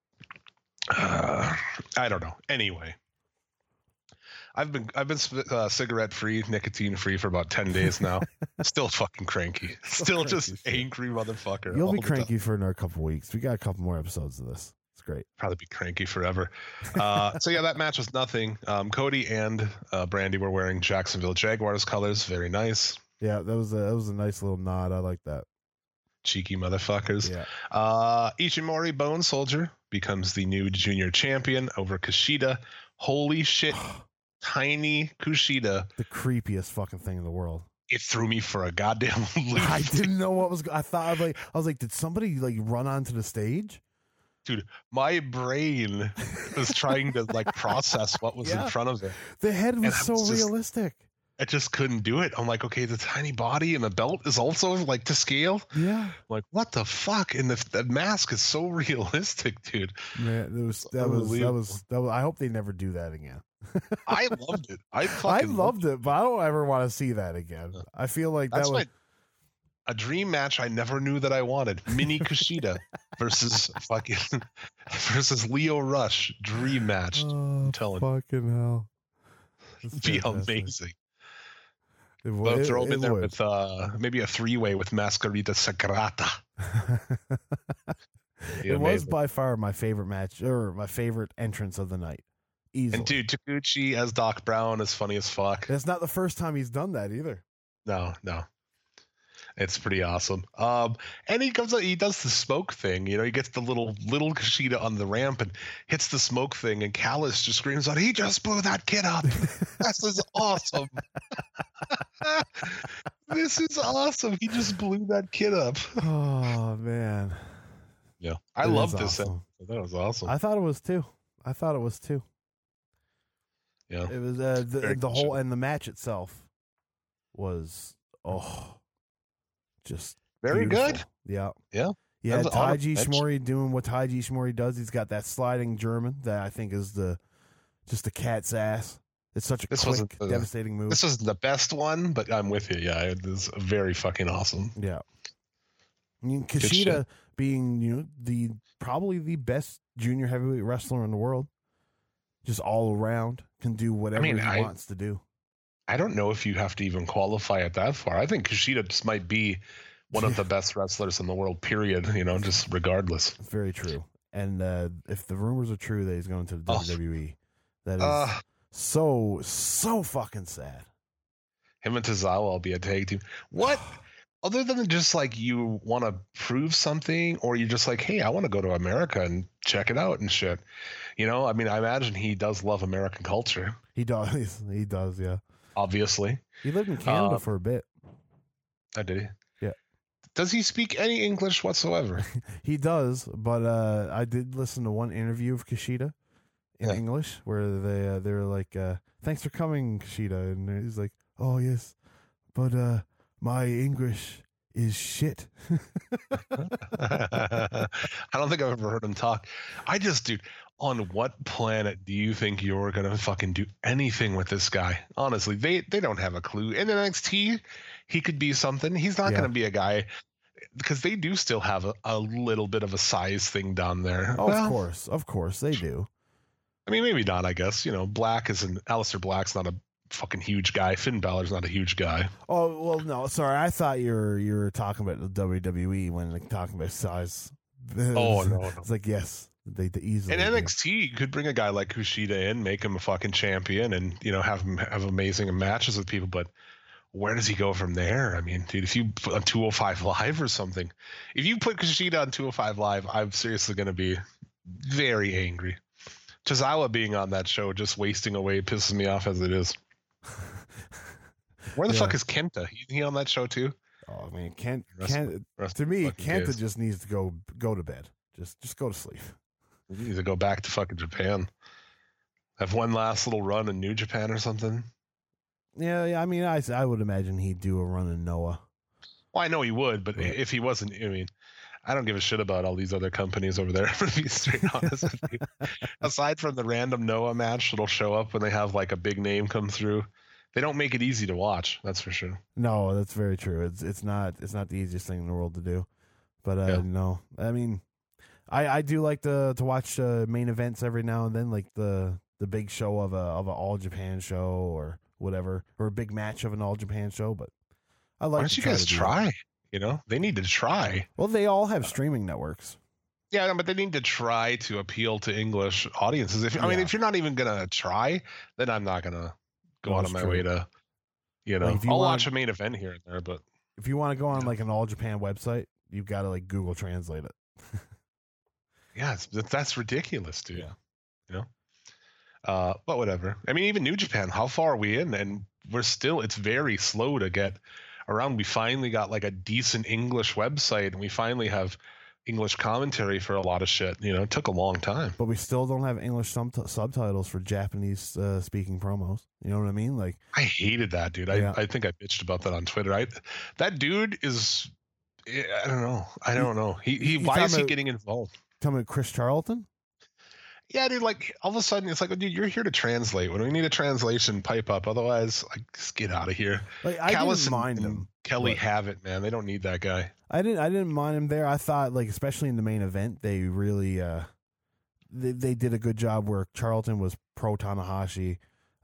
I don't know. Anyway, I've been cigarette free, nicotine free for about 10 days now. Still fucking cranky. Still cranky just shit. angry motherfucker. You'll all be the time. cranky for another couple weeks. We got a couple more episodes of this. It's great. Probably be cranky forever. So yeah, that match was nothing. Cody and Brandy were wearing Jacksonville Jaguars colors. Very nice. Yeah, that was a nice little nod. I like that. Cheeky motherfuckers. Yeah. Ishimori Bone Soldier becomes the new junior champion over Kushida. Holy shit. Tiny Kushida. The creepiest fucking thing in the world. It threw me for a goddamn loop. I didn't know what was. I thought I was like, did somebody like run onto the stage? Dude, my brain was trying to like process what was in front of it. The head was And I so was just- realistic. I just couldn't do it. I'm like, okay, the tiny body and the belt is also like to scale. Yeah, I'm like, what the fuck? And the mask is so realistic, dude. man, that was. I hope they never do that again. I loved it. I I fucking loved it, but I don't ever want to see that again. I feel like That's that was. a dream match I never knew that I wanted. Mini Kushida versus versus Leo Rush. Dream match. Oh, telling you. fucking hell. It's Be fantastic. amazing. It Well, would- throw him in there would. with maybe a three-way with Mascarita Sagrada. Be It was amazing. by far my favorite match or my favorite entrance of the night. Easily. And dude, Taguchi as Doc Brown is funny as fuck. It's not the first time he's done that either. No. It's pretty awesome. And he comes out, he does the smoke thing. You know, he gets the little Kushida on the ramp and hits the smoke thing, and Callis just screams out, "He just blew that kid up." This is awesome. This is awesome. He just blew that kid up. Oh man, Yeah, I It love is this. awesome. That was awesome. I thought it was too. Yeah. It was Very the cool whole show. and the match itself was just Very beautiful. good. Yeah. Yeah. Yeah, That was an honor Taiji match. Shimori doing what Taiji Shimori does. He's got that sliding German that I think is just the cat's ass. It's such a This quick, wasn't the- devastating move. This isn't the best one, but I'm with you. Yeah, it is very fucking awesome. Yeah. I mean, shit. Kushida being, probably the best junior heavyweight wrestler in the world, just all around, can do whatever he wants to do. I don't know if you have to even qualify it that far. I think Kushida just might be one of the best wrestlers in the world, period. Just regardless. It's very true. And if the rumors are true that he's going to the Oh. WWE, that is so fucking sad. Him and Tozawa will be a tag team. What? Other than just like you want to prove something, or you're just like, hey, I want to go to America and check it out and shit. I mean, I imagine he does love American culture, He does. He does, yeah. obviously. He lived in Canada for a bit. Oh, did he? Yeah. Does he speak any English whatsoever? He does, but I did listen to one interview of Kushida, in English, where they're like, "Thanks for coming, Kushida," and he's like, "Oh yes, but my English is shit." I don't think I've ever heard him talk. Dude, on what planet do you think you're gonna fucking do anything with this guy? Honestly, they don't have a clue. In NXT, he could be something. He's not gonna be a guy, because they do still have a little bit of a size thing down there. Oh, of course they do. I mean, maybe not, I guess. Aleister Black's not a fucking huge guy. Finn Balor's not a huge guy. Oh, well, no, sorry. I thought you were talking about the WWE when talking about size. Oh, no. It's like, yes, they easily. And NXT could bring a guy like Kushida in, make him a fucking champion, and, have him have amazing matches with people, but where does he go from there? I mean, dude, if you put on 205 Live or something, if you put Kushida on 205 Live, I'm seriously going to be very angry. Tozawa being on that show, just wasting away, pisses me off as it is. Where the fuck is Kenta? He on that show too? Oh man, to me, Kenta just needs to go to bed. Just go to sleep. He needs to go back to fucking Japan. Have one last little run in New Japan or something. Yeah. I mean, I would imagine he'd do a run in Noah. Well, I know he would, but if he wasn't, I mean, I don't give a shit about all these other companies over there, to be straight honest with you. Aside from the random Noah match that'll show up when they have like a big name come through, they don't make it easy to watch. That's for sure. No, that's very true. It's not the easiest thing in the world to do. But no, I mean, I do like to watch main events every now and then, like the big show of an All Japan show or whatever, or a big match of an All Japan show. But I like. Why don't you guys try? They need to try. Well, they all have streaming networks. Yeah, but they need to try to appeal to English audiences. If you're not even gonna try, then I'm not gonna go out of my way to, I'll watch a main event here and there. But if you want to go on like an All Japan website, you've got to like Google Translate it. Yeah, that's ridiculous, dude. But whatever. I mean, even New Japan, how far are we in? And it's very slow to get around. We finally got like a decent English website, and we finally have English commentary for a lot of shit. It took a long time. But we still don't have English subtitles for Japanese speaking promos. You know what I mean? Like, I hated that, dude. I think I bitched about that on Twitter. That dude is, I don't know. Why is he getting involved? Talking about Chris Charlton? Yeah, dude, like all of a sudden it's like, dude, you're here to translate. When we need a translation, pipe up. Otherwise, like, just get out of here. Like, I didn't mind him. Kelly have it, man. They don't need that guy. I didn't mind him there. I thought, like, especially in the main event, they really they did a good job where Charlton was pro Tanahashi,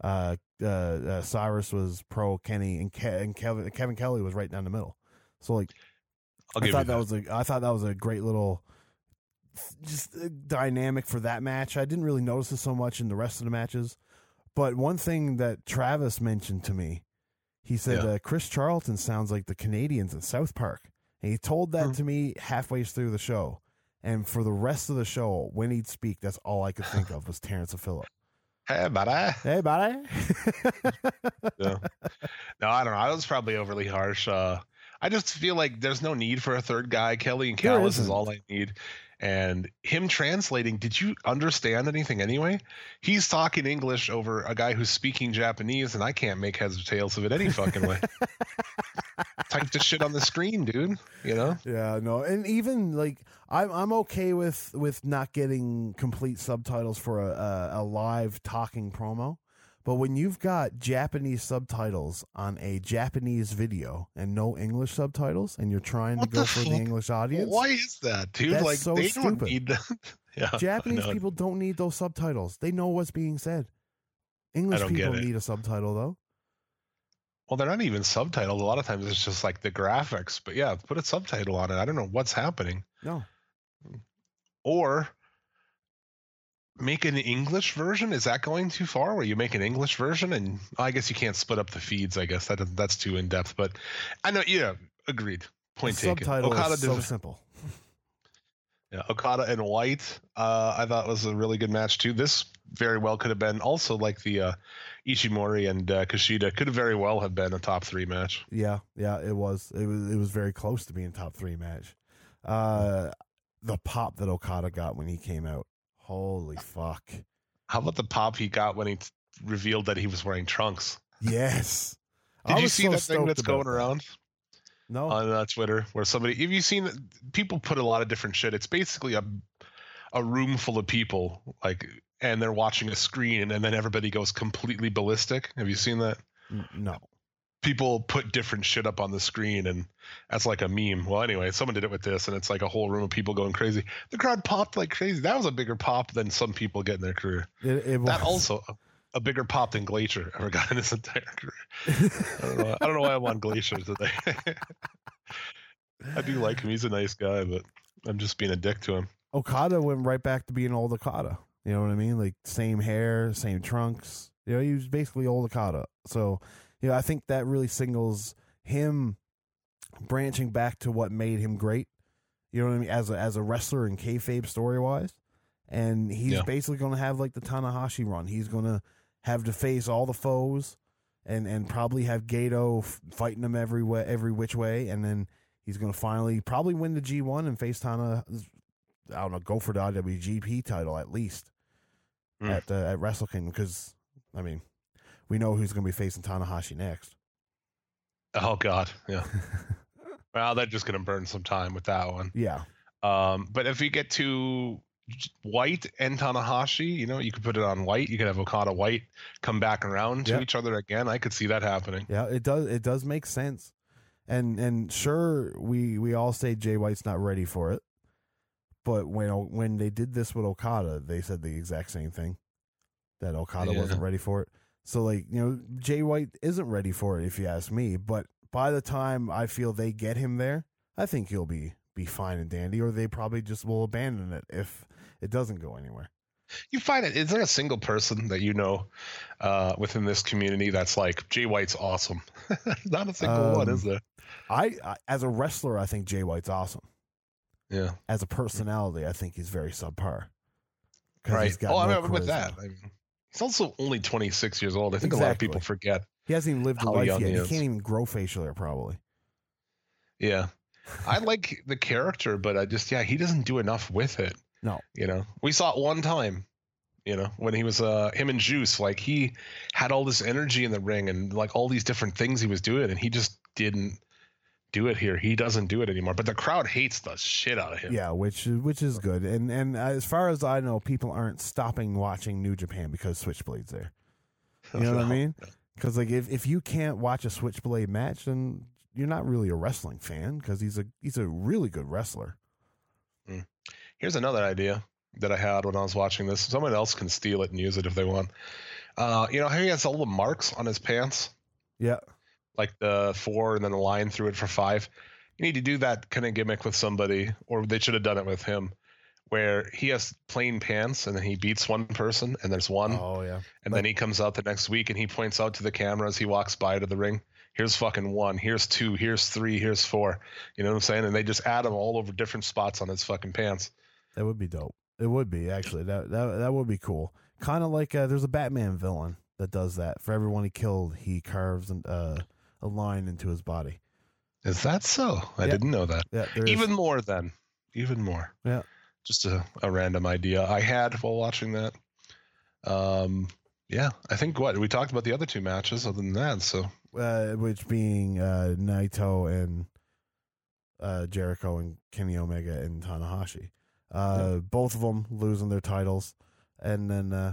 Cyrus was pro Kenny, and Kevin Kelly was right down the middle. So like, I thought that was a great little just dynamic for that match. I didn't really notice it so much in the rest of the matches, but one thing that Travis mentioned to me, he said Chris Charlton sounds like the Canadians in South Park, and he told that to me halfway through the show, and for the rest of the show, when he'd speak, that's all I could think of was Terrence and Phillip. Hey, buddy. Hey, buddy. Yeah. No, I don't know. I was probably overly harsh. I just feel like there's no need for a third guy. Kelly and Callis is all I need. And him translating, did you understand anything anyway? He's talking English over a guy who's speaking Japanese, and I can't make heads or tails of it any fucking way. Type the shit on the screen, dude. Yeah, no, and even like I'm okay with not getting complete subtitles for a live talking promo. But when you've got Japanese subtitles on a Japanese video and no English subtitles, and you're trying to go for the English audience, why is that, dude? That's like so they stupid. don't need that. Yeah, Japanese people don't need those subtitles. They know what's being said. English people need a subtitle though. Well, they're not even subtitled. A lot of times it's just like the graphics. But yeah, put a subtitle on it. I don't know what's happening. No. Or make an English version. Is that going too far? Where you make an English version, and I guess you can't split up the feeds. I guess that's too in depth. But I know, agreed. Point taken. Subtitle is so simple. Yeah, Okada and White, I thought was a really good match too. This very well could have been also like the Ishimori and Kushida could have very well have been a top 3 match. Yeah, it was. It was very close to being a top 3 match. The pop that Okada got when he came out. Holy fuck. How about the pop he got when he revealed that he was wearing trunks? Yes. Did you see that thing that's going around No. on Twitter where somebody? Have you seen? People put a lot of different shit. It's basically a room full of people, like, and they're watching a screen, and then everybody goes completely ballistic. Have you seen that? No. People put different shit up on the screen, and that's like a meme. Well, anyway, someone did it with this, and it's like a whole room of people going crazy. The crowd popped like crazy. That was a bigger pop than some people get in their career. It was. That also a bigger pop than Glacier ever got in his entire career. I don't know why I'm on Glacier today. I do like him. He's a nice guy, but I'm just being a dick to him. Okada went right back to being old Okada. You know what I mean? Like, same hair, same trunks. You know, he was basically old Okada. So, you know, I think that really signals him branching back to what made him great. You know what I mean? As a wrestler in kayfabe story-wise. And he's basically going to have, like, the Tanahashi run. He's going to have to face all the foes and probably have Gato fighting him every which way. And then he's going to finally probably win the G1 and face Tana. I don't know, go for the IWGP title at least at Wrestle Kingdom, because, I mean, we know who's going to be facing Tanahashi next. Oh, God, yeah. Well, they're just going to burn some time with that one. Yeah. But if we get to White and Tanahashi, you know, you could put it on White. You could have Okada White come back around to each other again. I could see that happening. Yeah, it does. It does make sense. And sure, we all say Jay White's not ready for it. But when they did this with Okada, they said the exact same thing, that Okada wasn't ready for it. So, like, you know, Jay White isn't ready for it, if you ask me. But by the time I feel they get him there, I think he'll be fine and dandy, or they probably just will abandon it if it doesn't go anywhere. You find it? Is there a single person that you know within this community that's like, Jay White's awesome? Not a single one, is there? I as a wrestler, I think Jay White's awesome. Yeah. As a personality, I think he's very subpar. Right. I mean, with that, I mean, he's also only 26 years old. I think a lot of people forget. He hasn't even lived a life yet. He can't even grow facial hair, probably. Yeah. I like the character, but he doesn't do enough with it. No. You know, we saw it one time, you know, when he was him and Juice, like, he had all this energy in the ring and like all these different things he was doing, and he just didn't do it here. He doesn't do it anymore, but the crowd hates the shit out of him. Yeah, which is good. And as far as I know, people aren't stopping watching New Japan because Switchblade's there. You know what I mean? Because, like, if you can't watch a Switchblade match, then you're not really a wrestling fan, because he's a really good wrestler. Here's another idea that I had when I was watching this. Someone else can steal it and use it if they want. You know how he has all the marks on his pants? Yeah. Like the 4 and then the line through it for 5. You need to do that kind of gimmick with somebody, or they should have done it with him, where he has plain pants and then he beats one person and there's one. Oh, yeah. And then he comes out the next week and he points out to the camera as he walks by to the ring, here's fucking 1, here's 2, here's 3, here's 4. You know what I'm saying? And they just add them all over different spots on his fucking pants. That would be dope. It would be, actually. That would be cool. Kind of like there's a Batman villain that does that. For everyone he killed, he carves a line into his body. Is that so? I didn't know that. Yeah, even more then. Even more. Yeah. Just a random idea I had while watching that. Yeah, I think we talked about the other 2 matches other than that. So, which being Naito and Jericho and Kenny Omega and Tanahashi. Both of them losing their titles, and then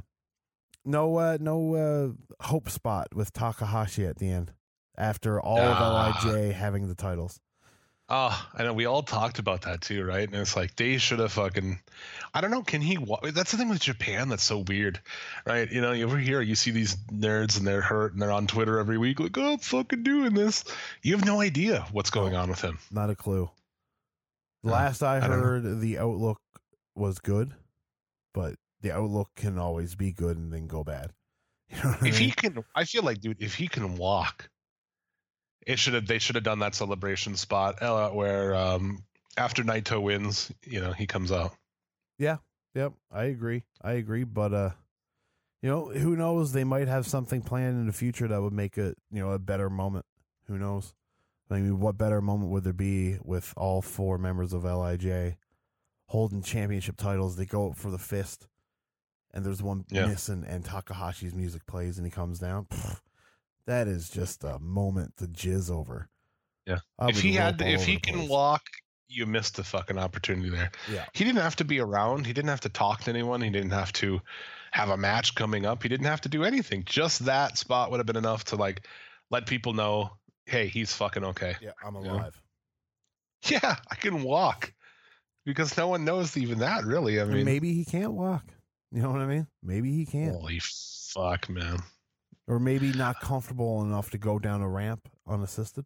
no hope spot with Takahashi at the end after all of LIJ having the titles. I know we all talked about that too, right? And it's like they should have fucking, I don't know, can he that's the thing with Japan that's so weird, right? You know, over here you see these nerds and they're hurt and they're on Twitter every week like, oh, I'm fucking doing this. You have no idea what's going on with him. Not a clue. Last I heard, the outlook was good, but the outlook can always be good and then go bad. You know what I mean? He can, I feel like, dude, if he can walk, they should have done that celebration spot where after Naito wins, you know, he comes out. Yeah, yep, I agree. But you know, who knows? They might have something planned in the future that would make it, you know, a better moment. Who knows? I mean, what better moment would there be with all 4 members of LIJ holding championship titles? They go up for the fist, and there's one missing, and Takahashi's music plays, and he comes down. That is just a moment to jizz over. Yeah, if he can walk, you missed the fucking opportunity there. Yeah, he didn't have to be around. He didn't have to talk to anyone. He didn't have to have a match coming up. He didn't have to do anything. Just that spot would have been enough to like let people know, hey, he's fucking okay. Yeah, I'm alive. Yeah, I can walk, because no one knows even that, really. I mean, maybe he can't walk. You know what I mean? Maybe he can't. Holy fuck, man. Or maybe not comfortable enough to go down a ramp unassisted.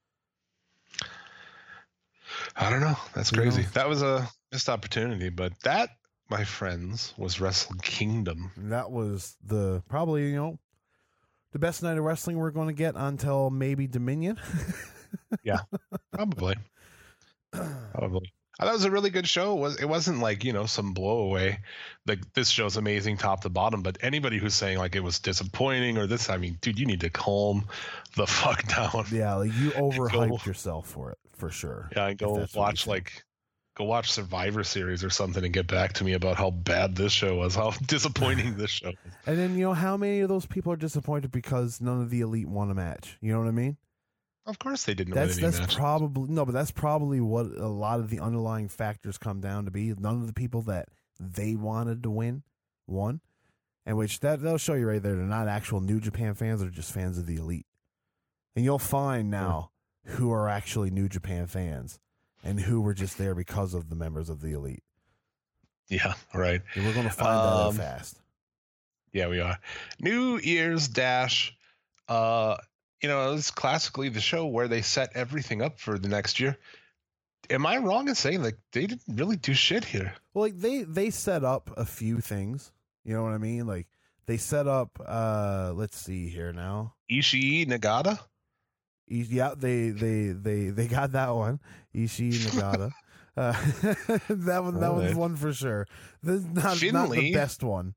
I don't know. That's crazy. That was a missed opportunity, but that, my friends, was Wrestle Kingdom. And that was probably, the best night of wrestling we're going to get until maybe Dominion. Yeah, probably. Probably. That was a really good show. It wasn't like, some blowaway. Like, this show's amazing top to bottom, but anybody who's saying like it was disappointing or this, I mean, dude, you need to calm the fuck down. Yeah, like you overhyped yourself for it, for sure. Yeah, and go watch Survivor Series or something and get back to me about how bad this show was, how disappointing this show was. And then, how many of those people are disappointed because none of the elite won a match? You know what I mean? Of course they didn't win any match. That's probably what a lot of the underlying factors come down to be. None of the people that they wanted to win won. And which that'll show you right there, they're not actual New Japan fans, they're just fans of the elite. And you'll find now who are actually New Japan fans and who were just there because of the members of the elite. Yeah, right. And we're going to find that out fast. Yeah, we are. New Year's Dash. It was classically the show where they set everything up for the next year. Am I wrong in saying like they didn't really do shit here? Well, like they set up a few things. You know what I mean? Like they set up. Let's see here now. Ishii, Nagata. Yeah, they got that one. Ishii, Nagata. That was one for sure. This is not the best one.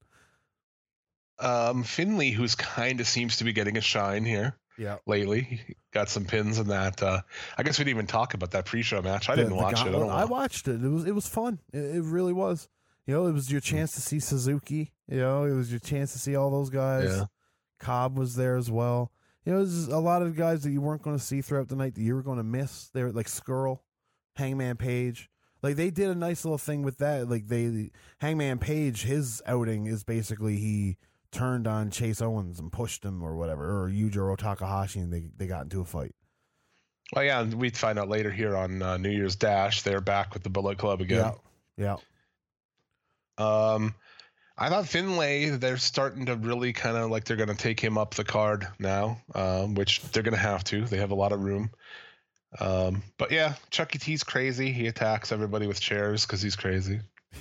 Finley, who's kind of seems to be getting a shine here. Yeah, lately he got some pins in that. I guess we didn't even talk about that pre-show match. I didn't watch it. I watched it. It was fun. It really was. It was your chance to see Suzuki. It was your chance to see all those guys. Yeah. Cobb was there as well. It was a lot of guys that you weren't going to see throughout the night that you were going to miss. They were like Skrull, Hangman Page. Like they did a nice little thing with that. Like Hangman Page, his outing is basically he turned on Chase Owens and pushed him or whatever, or Yujiro Takahashi, and they got into a fight. Well, yeah, and we'd find out later here on New Year's Dash, they're back with the Bullet Club again. Yeah. I thought Finlay, they're starting to really kind of like they're going to take him up the card now, which they're going to have to. They have a lot of room. But yeah, Chucky T's crazy. He attacks everybody with chairs because he's crazy.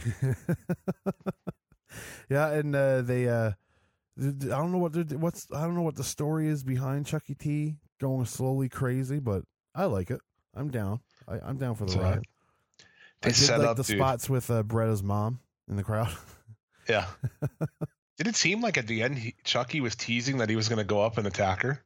Yeah, and they I don't know what the story is behind Chucky T going slowly crazy, but I like it. I'm down. I'm down for the ride. They set up the spots with Bretta's mom in the crowd. Yeah. Did it seem like at the end Chucky was teasing that he was going to go up and attack her?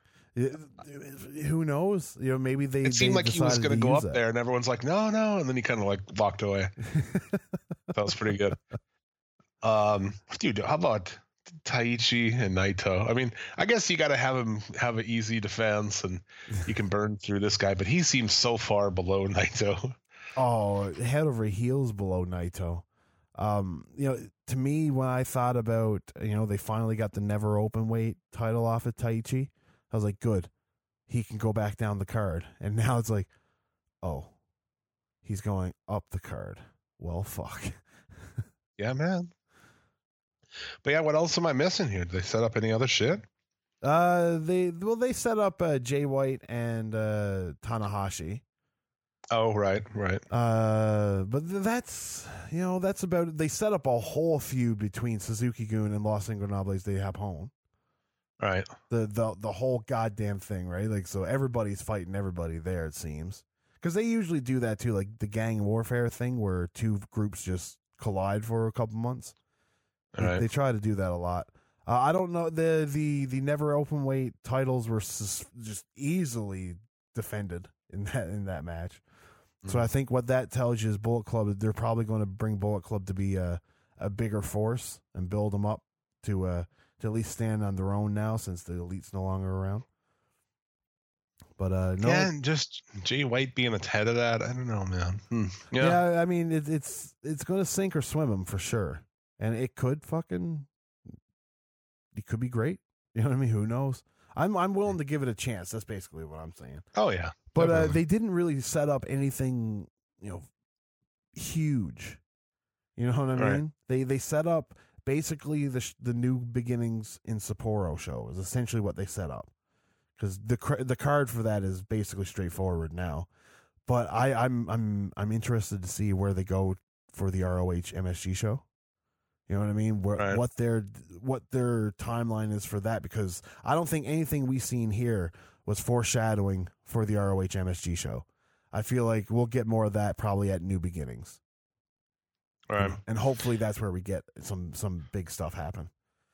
Who knows? Maybe they. It seemed like he was going to go up there, and everyone's like, "No," and then he kind of like walked away. That was pretty good. Dude, how about Taichi and Naito? I mean, I guess you got to have him have an easy defense, and you can burn through this guy, but he seems so far below Naito. Oh, head over heels below Naito. To me, when I thought about, they finally got the never open weight title off of Taichi, I was like, good, he can go back down the card. And now it's like, oh, he's going up the card. Well, fuck. Yeah, man. But yeah, what else am I missing here? Did they set up any other shit? They set up Jay White and Tanahashi. Oh, right. But that's about it. They set up a whole feud between Suzuki-gun and Los Ingobernables de Japón. Right. The whole goddamn thing, right? Like, so everybody's fighting everybody there, it seems. Because they usually do that too, like the gang warfare thing where two groups just collide for a couple months. They try to do that a lot. I don't know. The never open weight titles were just easily defended in that match. So I think what that tells you is Bullet Club, they're probably going to bring Bullet Club to be a a bigger force and build them up to at least stand on their own now, since the Elite's no longer around. But no, yeah, and just Jay White being the head of that, I don't know, man. Yeah, I mean it's going to sink or swim him for sure, and it could be great. You know what I mean? Who knows? I'm willing to give it a chance. That's basically what I'm saying. Oh yeah, but they didn't really set up anything, huge. You know what I mean? Right. They set up basically the New Beginnings in Sapporo show is essentially what they set up. Because the card for that is basically straightforward now, but I'm interested to see where they go for the ROH MSG show. You know what I mean? What their timeline is for that, because I don't think anything we've seen here was foreshadowing for the ROH MSG show. I feel like we'll get more of that probably at New Beginnings, right? And hopefully that's where we get some big stuff happen.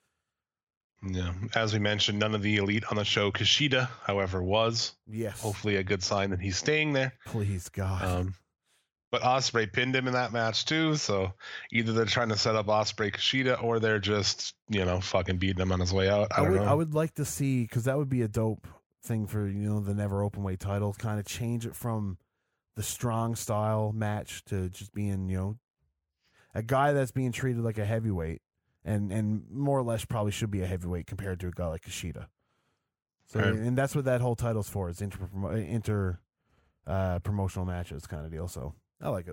Yeah, as we mentioned, none of the Elite on the show. Kushida, however, was. Yes. Hopefully a good sign that he's staying there. Please, God. But Ospreay pinned him in that match too, so either they're trying to set up Ospreay Kushida, or they're just, fucking beating him on his way out. I don't know. I would like to see, because that would be a dope thing for, the Never Openweight title, kind of change it from the strong style match to just being, a guy that's being treated like a heavyweight. And more or less probably should be a heavyweight compared to a guy like Kushida. So, right. And that's what that whole title's for. It's inter promotional matches kind of deal. So I like it.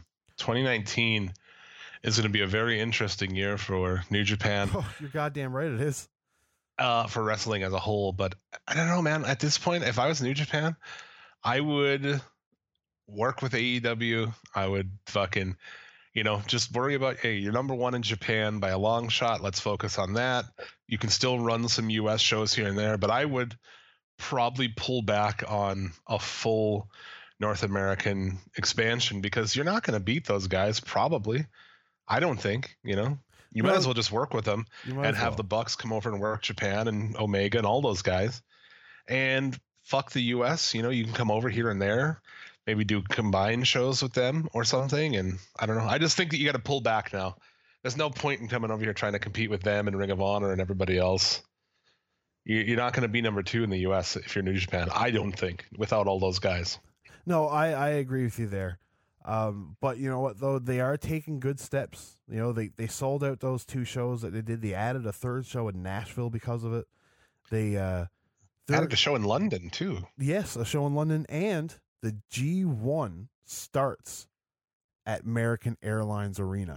2019 is going to be a very interesting year for New Japan. Oh, you're goddamn right it is. For wrestling as a whole. But I don't know, man. At this point, if I was New Japan, I would work with AEW. I would fucking... just worry about, hey, you're number one in Japan by a long shot. Let's focus on that. You can still run some U.S. shows here and there, but I would probably pull back on a full North American expansion, because you're not going to beat those guys, probably. I don't think, You might as well just work with them and have the Bucks come over and work Japan and Omega and all those guys. And fuck the U.S., you can come over here and there. Maybe do combined shows with them or something. And I don't know. I just think that you got to pull back now. There's no point in coming over here trying to compete with them and Ring of Honor and everybody else. You're not going to be number 2 in the U.S. if you're New Japan, I don't think, without all those guys. No, I agree with you there. But you know what, though? They are taking good steps. They sold out those 2 shows that they did. They added a 3rd show in Nashville because of it. They added a show in London, too. Yes, a show in London. And the G1 starts at American Airlines Arena.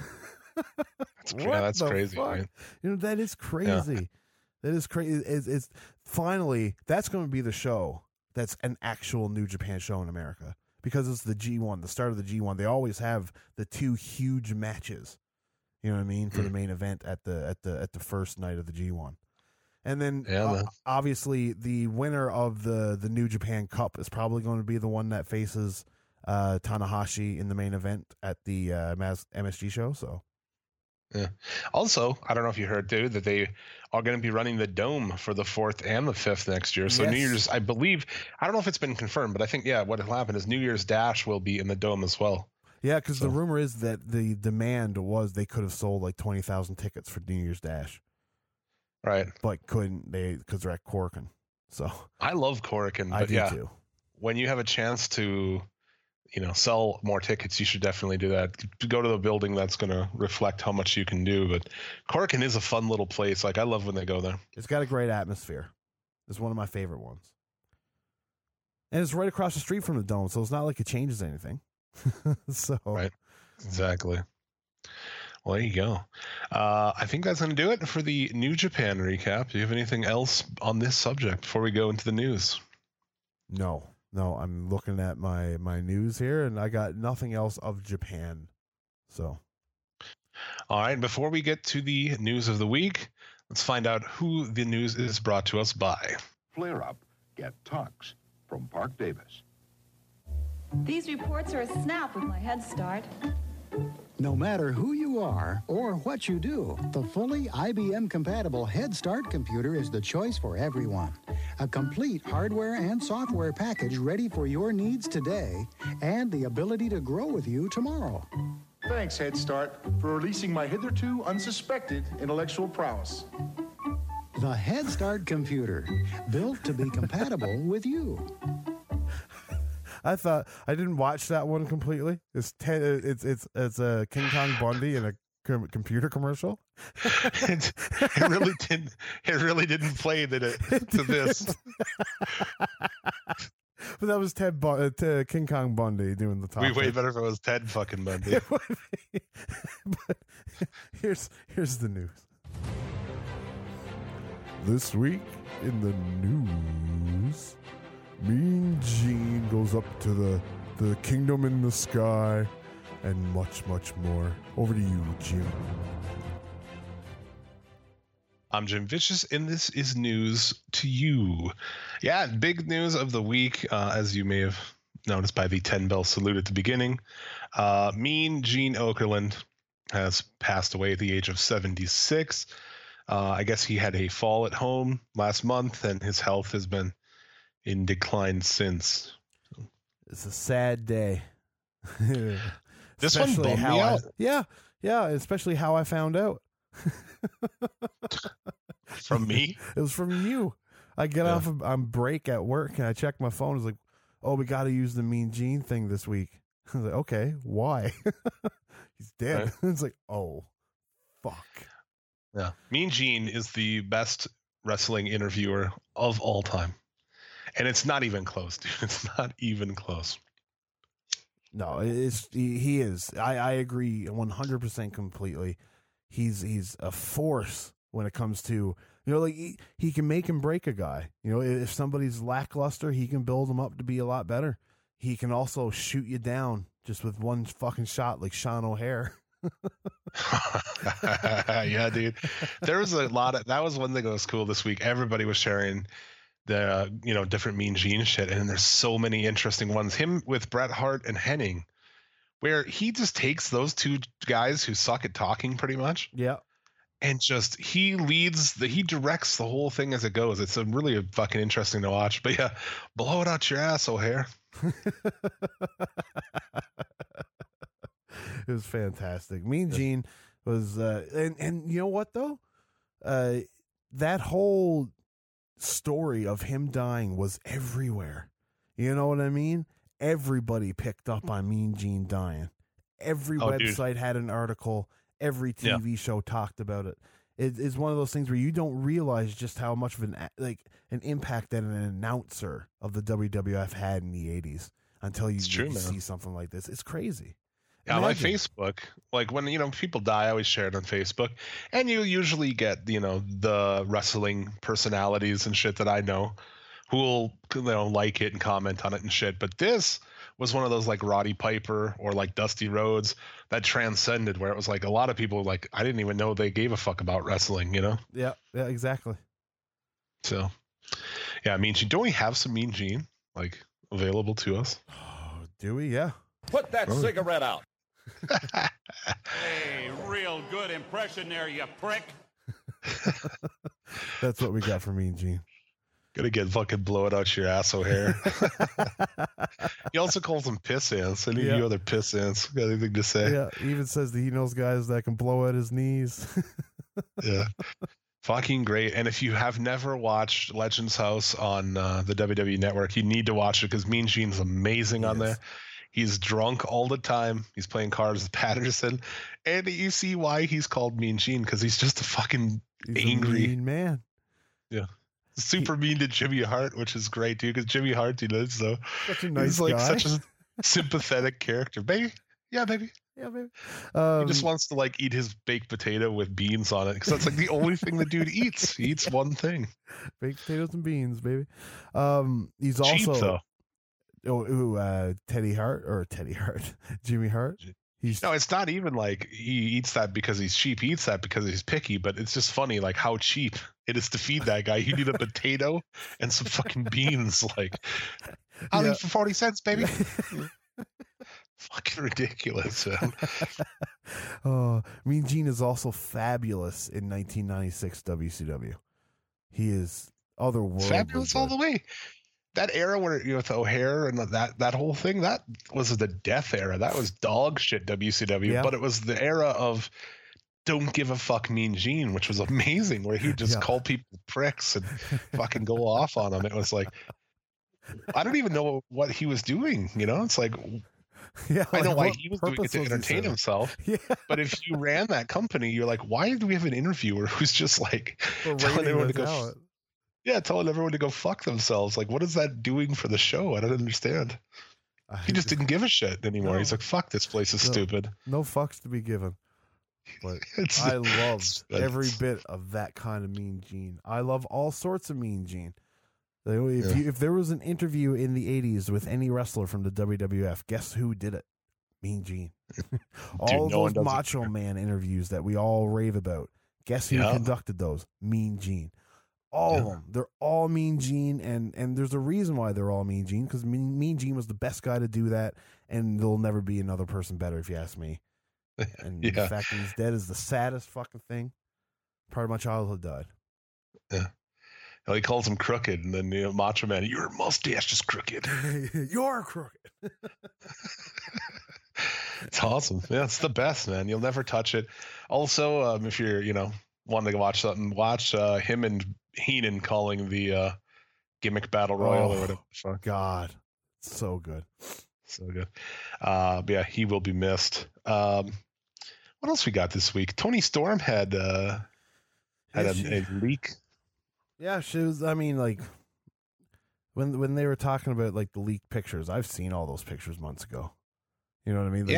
That's crazy. Right? That is crazy. Yeah. That is crazy. It's finally, that's going to be the show that's an actual New Japan show in America, because it's the G1, the start of the G1. They always have the 2 huge matches, you know what I mean, for the main event at the first night of the G1. And then obviously the winner of the New Japan Cup is probably going to be the one that faces Tanahashi in the main event at the MSG show. So, yeah. Also, I don't know if you heard, dude, that they are going to be running the Dome for the 4th and the 5th next year. So yes. New Year's, I believe, I don't know if it's been confirmed, but I think, what will happen is New Year's Dash will be in the Dome as well. Yeah, because the rumor is that the demand was they could have sold like 20,000 tickets for New Year's Dash. Right. But couldn't they, because they're at Korakuen. So I love Korakuen, but I do too. When you have a chance to, sell more tickets, you should definitely do that. Go to the building that's going to reflect how much you can do. But Korakuen is a fun little place. Like, I love when they go there. It's got a great atmosphere. It's one of my favorite ones. And it's right across the street from the Dome, so it's not like it changes anything. Right. Exactly. Well, there you go. I think that's going to do it for the New Japan recap. Do you have anything else on this subject before we go into the news? No, I'm looking at my news here, and I got nothing else of Japan. So, all right, before we get to the news of the week, let's find out who the news is brought to us by. Flare Up, get Tux from Park Davis. These reports are a snap with my head start. No matter who you are or what you do, the fully IBM-compatible Head Start computer is the choice for everyone. A complete hardware and software package ready for your needs today and the ability to grow with you tomorrow. Thanks, Head Start, for releasing my hitherto unsuspected intellectual prowess. The Head Start computer, built to be compatible with you. I thought I didn't watch that one completely. It's a King Kong Bundy in a computer commercial. It really didn't play to this. But that was King Kong Bundy doing the talk. Be way better if it was Ted fucking Bundy. But here's the news. This week in the news, Mean Gene goes up to the kingdom in the sky, and much, much more. Over to you, Jim. I'm Jim Vicious, and this is news to you. Yeah, big news of the week, as you may have noticed by the 10-bell salute at the beginning. Mean Gene Okerlund has passed away at the age of 76. I guess he had a fall at home last month, and his health has been in decline since. It's a sad day. This one bummed me out. Yeah, especially how I found out. From me? It was from you. I get off on break at work, and I check my phone. It's like, oh, we got to use the Mean Gene thing this week. I was like, okay, why? He's dead. Right. It's like, oh, fuck. Yeah. Mean Gene is the best wrestling interviewer of all time. And it's not even close, dude. It's not even close. No, he is. I agree 100% completely. He's a force when it comes to, like he can make and break a guy. If somebody's lackluster, he can build them up to be a lot better. He can also shoot you down just with one fucking shot, like Sean O'Hare. Yeah, dude. There was a lot of that was one thing that was cool this week. Everybody was sharing the different Mean Gene shit, and there's so many interesting ones. Him with Bret Hart and Hennig, where he just takes those two guys who suck at talking pretty much. Yeah. And just he directs the whole thing as it goes. It's really fucking interesting to watch. But yeah, blow it out your ass, O'Hare. It was fantastic. Mean Gene was, and you know what though? That whole story of him dying was everywhere. You know what I mean? Everybody picked up on Mean Gene dying. Every website had an article. Every TV show talked about it. It is one of those things where you don't realize just how much of an impact that an announcer of the WWF had in the 80s until you see something like this. It's crazy. Yeah, my Facebook, like when people die, I always share it on Facebook, and you usually get the wrestling personalities and shit that I know who will like it and comment on it and shit. But this was one of those like Roddy Piper or like Dusty Rhodes that transcended, where it was like a lot of people like I didn't even know they gave a fuck about wrestling, Yeah, exactly. So, yeah, Mean Gene. Don't we have some Mean Gene like available to us? Oh, do we? Yeah. Put that cigarette out. Hey, real good impression there, you prick. That's what we got from Mean Gene. Gonna get fucking blow it out your ass, O'Hare. He also calls them piss ants. Any of you other piss ants got anything to say? Yeah, he even says that he knows guys that can blow at his knees. Yeah. Fucking great. And if you have never watched Legends House on the WWE Network, you need to watch it because Mean Gene's amazing on there. He's drunk all the time. He's playing cards with Patterson. And you see why he's called Mean Gene, because he's just a fucking angry mean man. Yeah. Super mean to Jimmy Hart, which is great, dude, because Jimmy Hart, so such a nice he's like guy. Such a sympathetic character. Baby. Yeah, baby. Yeah, baby. He just wants to like eat his baked potato with beans on it because that's like the only thing the dude eats. He eats one thing. Baked potatoes and beans, baby. He's cheap, also Jimmy Hart. No, it's not even like he eats that because he's cheap. He eats that because he's picky, but it's just funny like how cheap it is to feed that guy. You need a potato and some fucking beans. Like, I'll eat for 40 cents, baby. Fucking ridiculous, man. Oh, Mean Gene is also fabulous in 1996 WCW. He is otherworldly. Fabulous all the way. that era where with O'Hare and that whole thing, that was the death era. That was dog shit WCW. Yeah. But it was the era of don't give a fuck Mean Gene, which was amazing, where he'd just call people pricks and fucking go off on them. It was like, I don't even know what he was doing. It's like, I know why he was doing it to entertain himself. Yeah. But if you ran that company, you're like, why do we have an interviewer who's just like telling everyone to go? Telling everyone to go fuck themselves. Like, what is that doing for the show? I don't understand. He just didn't give a shit anymore. No. He's like, fuck, this place is stupid. No fucks to be given. But I loved every bit of that kind of Mean Gene. I love all sorts of Mean Gene. If there was an interview in the 80s with any wrestler from the WWF, guess who did it? Mean Gene. All those Macho Man interviews that we all rave about. Guess who conducted those? Mean Gene. All of them. They're all Mean Gene, and there's a reason why they're all Mean Gene, because Mean Gene was the best guy to do that, and there'll never be another person better, if you ask me. And the fact that he's dead is the saddest fucking thing. Part of my childhood died. Yeah. Well, he calls him crooked, and then Macho Man, your mustache is crooked. You're crooked. It's awesome. Yeah, it's the best, man. You'll never touch it. Also, if you're, wanting to watch something, watch him and Heenan calling the gimmick battle royal or whatever. God, so good. So good. But yeah, he will be missed. What else we got this week? Tony Storm had a leak. Yeah, she was. I mean, like when they were talking about like the leaked pictures, I've seen all those pictures months ago. You know what I mean?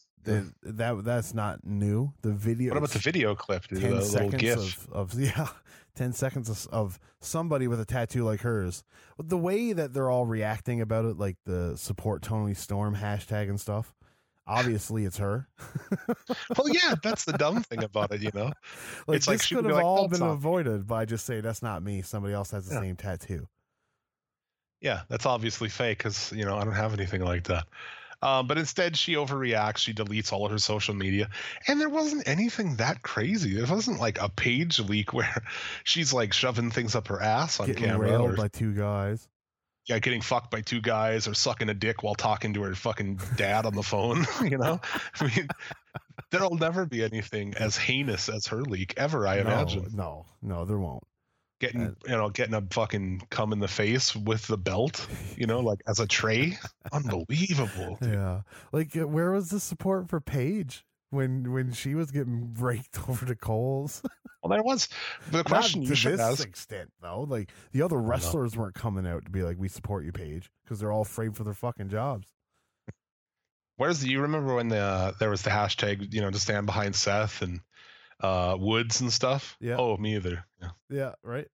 That's not new. The video. What about the video clip? 10 seconds of 10 seconds of somebody with a tattoo like hers. The way that they're all reacting about it, like the support Tony Storm hashtag and stuff. Obviously, it's her. Well, yeah, that's the dumb thing about it, Like, it's this could have all been avoided by just saying that's not me. Somebody else has the same tattoo. Yeah, that's obviously fake because I don't have anything like that. But instead, she overreacts. She deletes all of her social media. And there wasn't anything that crazy. There wasn't like a page leak where she's like shoving things up her ass on camera. Getting railed by two guys. Yeah, getting fucked by two guys or sucking a dick while talking to her fucking dad on the phone. I mean, there'll never be anything as heinous as her leak ever, I imagine. No, there won't. Getting a fucking cum in the face with the belt, like as a tray. Unbelievable. Dude. Yeah. Like, where was the support for Paige when she was getting raked over the coals? Well, there was. The question you should ask. To this extent, though. Like, the other wrestlers weren't coming out to be like, we support you, Paige, because they're all afraid for their fucking jobs. You remember when there was the hashtag, to stand behind Seth and Woods and stuff? Yeah. Oh, me either. Yeah, right?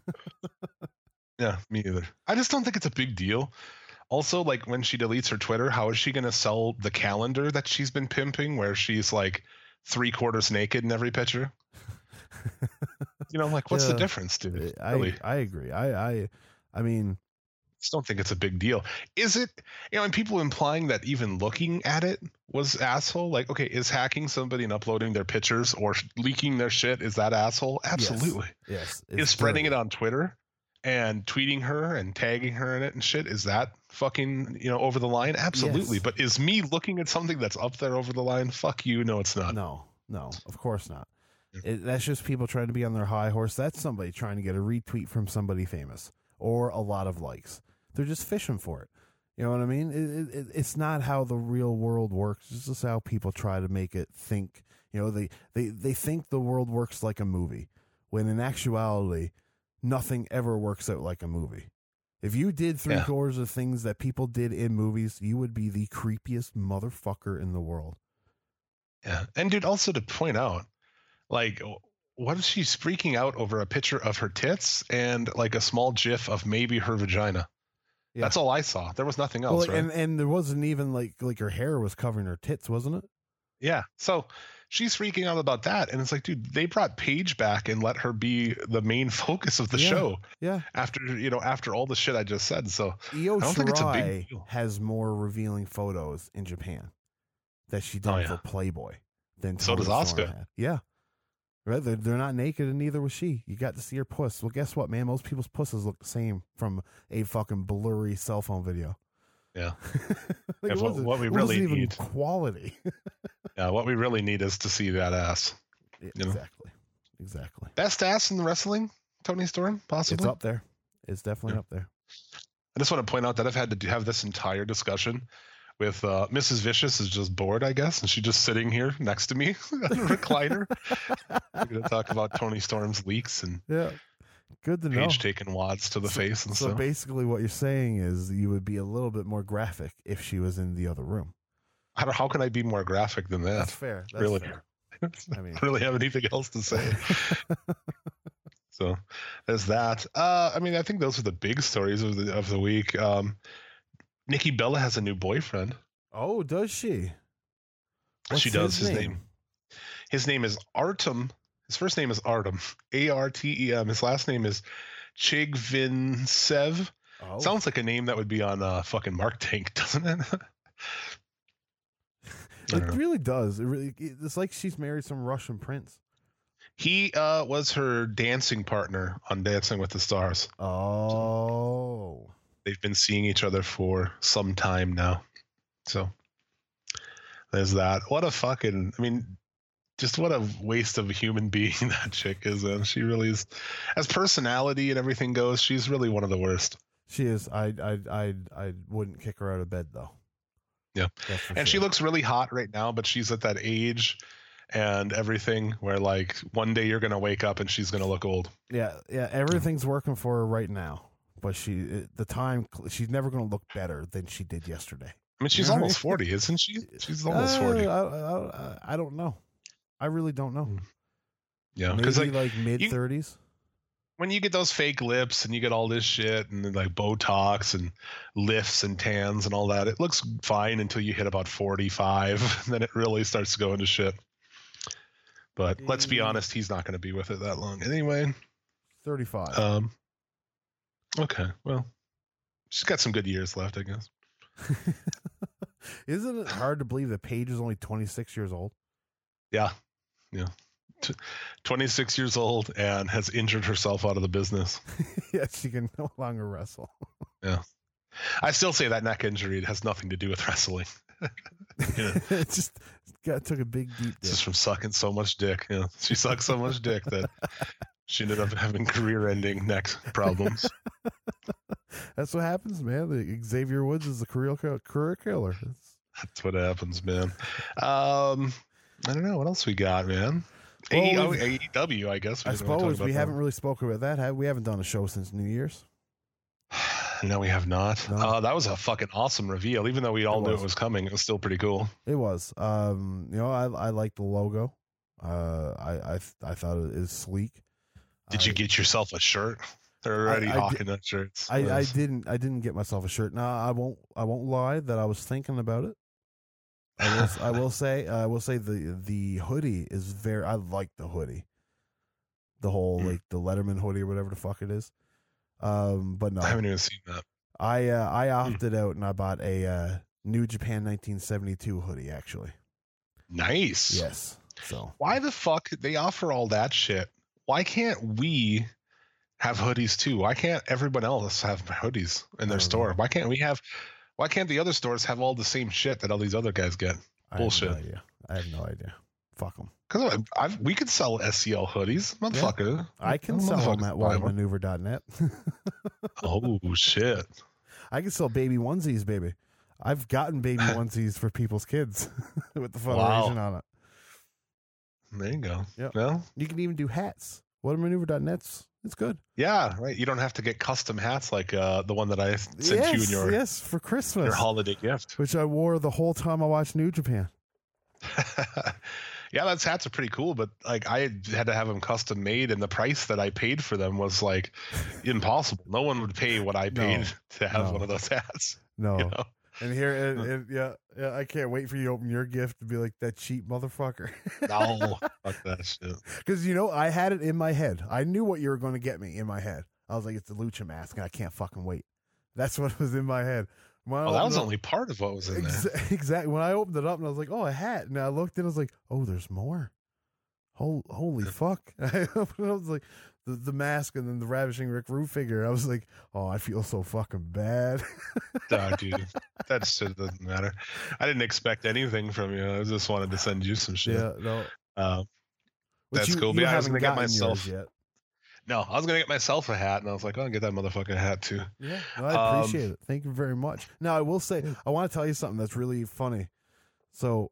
Yeah, me either. I just don't think it's a big deal. Also, like, when she deletes her Twitter, how is she going to sell the calendar that she's been pimping where she's like 3/4 naked in every picture? Like, what's the difference, dude? Really? I agree. I mean, just don't think it's a big deal. Is it, and people implying that even looking at it was asshole? Like, okay, is hacking somebody and uploading their pictures or leaking their shit, is that asshole? Absolutely. Yes. Is spreading it on Twitter and tweeting her and tagging her in it and shit, is that fucking, over the line? Absolutely. Yes. But is me looking at something that's up there over the line? Fuck you. No, it's not. No, of course not. That's just people trying to be on their high horse. That's somebody trying to get a retweet from somebody famous or a lot of likes. They're just fishing for it. You know what I mean? It's not how the real world works. It's just how people try to make it think. They think the world works like a movie, when in actuality, nothing ever works out like a movie. If you did 3/4 of things that people did in movies, you would be the creepiest motherfucker in the world. Yeah. And dude, also to point out, like, what if she's freaking out over a picture of her tits and like a small gif of maybe her vagina? Yeah. That's all I saw. There was nothing else, right? And there wasn't even like her hair was covering her tits, wasn't it? Yeah. So she's freaking out about that. And it's like, dude, they brought Paige back and let her be the main focus of the show. Yeah. After all the shit I just said. So Io I don't think it's a big deal. Has more revealing photos in Japan that she did for Playboy than so does Asuka. Yeah. Right? They're not naked, and neither was she. You got to see her puss. Well, guess what, man? Most people's pusses look the same from a fucking blurry cell phone video. Yeah. Like, what we it really wasn't even need. quality. Yeah, what we really need is to see that ass. Yeah, You know? Exactly. Best ass in the wrestling, Tony Storm, possibly. It's up there. It's definitely up there. I just want to point out that I've had to have this entire discussion with Mrs. Vicious is just bored, I guess, and she's just sitting here next to me on a recliner. We're going to talk about Tony Storm's leaks and Yeah. Good to know. Paige taking wads to the face and So stuff. basically what you're saying is you would be a little bit more graphic if she was in the other room. How can I be more graphic than that? That's fair. That's really, fair. I mean, really have anything else to say. So there's that. I mean, I think those are the big stories of the week. Nikki Bella has a new boyfriend. Oh, does she? What's She does. His name is Artem. His first name is Artem, Artem. His last name is Chigvintsev. Oh. Sounds like a name that would be on fucking Mark Tank, doesn't it? It really does. It's like she's married some Russian prince. He was her dancing partner on Dancing with the Stars. Oh. They've been seeing each other for some time now. So there's that. What a fucking, I mean, just what a waste of a human being that chick is. And she really is, as personality and everything goes, she's really one of the worst. She is. I wouldn't kick her out of bed though. Yeah. And she looks really hot right now, but she's at that age and everything where like one day you're going to wake up and she's going to look old. Yeah. Everything's working for her right now, but she's never going to look better than she did yesterday. I mean, she's almost 40, isn't she? She's almost 40. I don't know. I really don't know. Yeah. Maybe like mid 30s. When you get those fake lips and you get all this shit and like Botox and lifts and tans and all that, it looks fine until you hit about 45. And then it really starts to go into shit. But let's be honest, he's not going to be with it that long anyway. 35. Okay, well, she's got some good years left, I guess. Isn't it hard to believe that Paige is only 26 years old? Yeah. 26 years old and has injured herself out of the business. Yeah, she can no longer wrestle. Yeah. I still say that neck injury has nothing to do with wrestling. It just took a big deep It's just from sucking so much dick. Yeah. She sucked so much dick that she ended up having career-ending neck problems. That's what happens, man. Xavier Woods is a career killer. That's what happens, man. I don't know. What else we got, man? Well, AEW, I guess. I suppose we haven't really spoken about that. We haven't done a show since New Year's. No, we have not. No. That was a fucking awesome reveal. Even though we all knew it was coming, it was still pretty cool. It was. I like the logo. I thought it is sleek. Did you get yourself a shirt? They're already hawking that shirts. I didn't get myself a shirt. No, I won't lie that I was thinking about it. I will say the hoodie is very. I like the hoodie, the whole like the Letterman hoodie or whatever the fuck it is. But no, I haven't even seen that. I opted out and I bought a New Japan 1972 hoodie. Actually, nice. Yes. So why the fuck they offer all that shit? Why can't we have hoodies too? Why can't everyone else have hoodies in their store? Why can't the other stores have all the same shit that all these other guys get? Bullshit. I have no idea. Fuck them. Because we could sell SCL hoodies, motherfucker. Yeah, I can sell them at wildmaneuver.net. Oh shit! I can sell baby onesies, baby. I've gotten baby onesies for people's kids with the Federation on it. There you go. Yeah. Well, you can even do hats. Wildmaneuver.net's it's good. Yeah, right. You don't have to get custom hats like the one that I sent you in your for Christmas, your holiday gift, which I wore the whole time I watched New Japan. Yeah, those hats are pretty cool, but like I had to have them custom made, and the price that I paid for them was like impossible. No one would pay what I paid to have one of those hats. No. You know? And here, yeah, I can't wait for you to open your gift and be like that cheap motherfucker. No, fuck that shit. Because I had it in my head. I knew what you were going to get me in my head. I was like, it's the Lucha mask, and I can't fucking wait. That's what was in my head. That was only part of what was in there. Exactly. When I opened it up and I was like, oh, a hat. And I looked and I was like, oh, there's more. Holy fuck. I was like, the mask and then the Ravishing Rick Rude figure. I was like, oh, I feel so fucking bad. Dude, that shit doesn't matter. I didn't expect anything from you. I just wanted to send you some shit. Yeah, no. That's cool. But I was going to get myself. Yet. No, I was going to get myself a hat, and I was like, I'll get that motherfucking hat too. Yeah, no, I appreciate it. Thank you very much. Now, I will say, I want to tell you something that's really funny. So,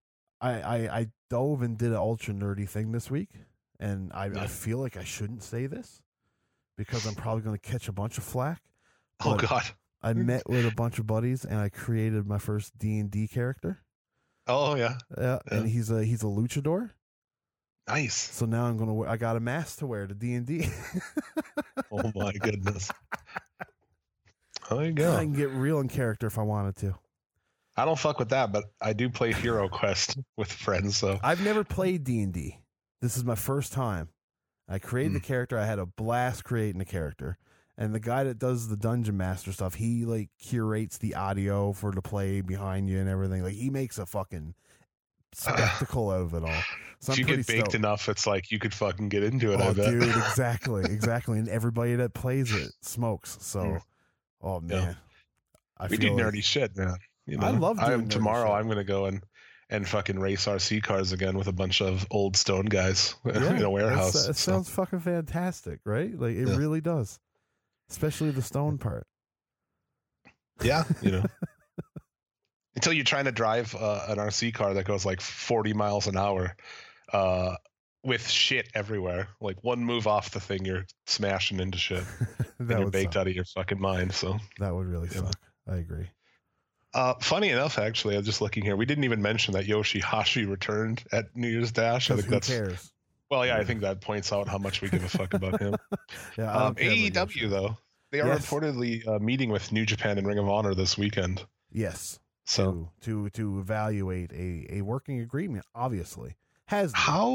I dove and did an ultra nerdy thing this week, and I feel like I shouldn't say this because I'm probably going to catch a bunch of flack. Oh, God. I met with a bunch of buddies, and I created my first D&D character. Oh, yeah. Yeah, and he's a luchador. Nice. So now I got a mask to wear to D&D. Oh my goodness. There you go. I can get real in character if I wanted to. I don't fuck with that, but I do play Hero Quest with friends. So I've never played D&D. This is my first time. I created the character. I had a blast creating the character. And the guy that does the Dungeon Master stuff, he like curates the audio for the play behind you and everything. Like he makes a fucking spectacle out of it all. So if you get baked enough, it's like you could fucking get into it. Oh, I bet. dude, exactly. And everybody that plays it smokes. So, oh man, we do nerdy shit, man. You know, I love doing tomorrow. shit. I'm gonna go and fucking race RC cars again with a bunch of old stone guys in a warehouse. It sounds fucking fantastic, right? Like it really does, especially the stone part. Yeah, you know. Until you're trying to drive an RC car that goes like 40 miles an hour with shit everywhere. Like one move off the thing, you're smashing into shit. And you're baked out of your fucking mind. So that would really suck. I agree. Funny enough, actually, I'm just looking here. We didn't even mention that Yoshihashi returned at New Year's Dash. I think who cares? Well, yeah, I think that points out how much we give a fuck about him. AEW, though, they are reportedly meeting with New Japan and Ring of Honor this weekend. Yes. So to evaluate a working agreement, obviously that's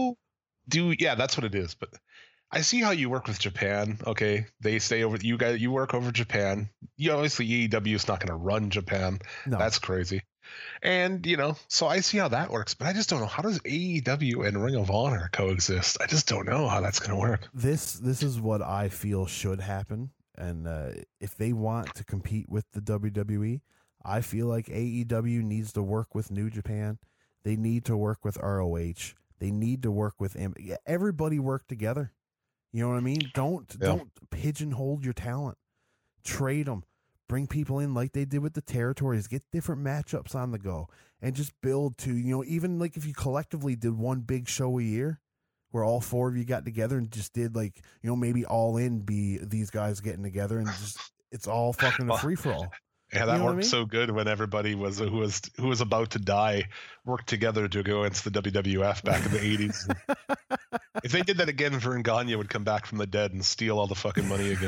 what it is. But I see how you work with Japan. Okay, they stay over. You work over Japan. Obviously AEW is not going to run Japan. No. That's crazy. And so I see how that works. But I just don't know, how does AEW and Ring of Honor coexist? I just don't know how that's going to work. This is what I feel should happen. And if they want to compete with the WWE. I feel like AEW needs to work with New Japan. They need to work with ROH. They need to work with everybody work together. You know what I mean? Don't pigeonhole your talent. Trade them. Bring people in like they did with the territories. Get different matchups on the go. And just build to, even like if you collectively did one big show a year where all four of you got together and just did like, maybe All In be these guys getting together and just it's all fucking a free-for-all. Yeah, that worked so good when everybody who was about to die worked together to go against the WWF back in the 80s. If they did that again, Vern Gagne would come back from the dead and steal all the fucking money again.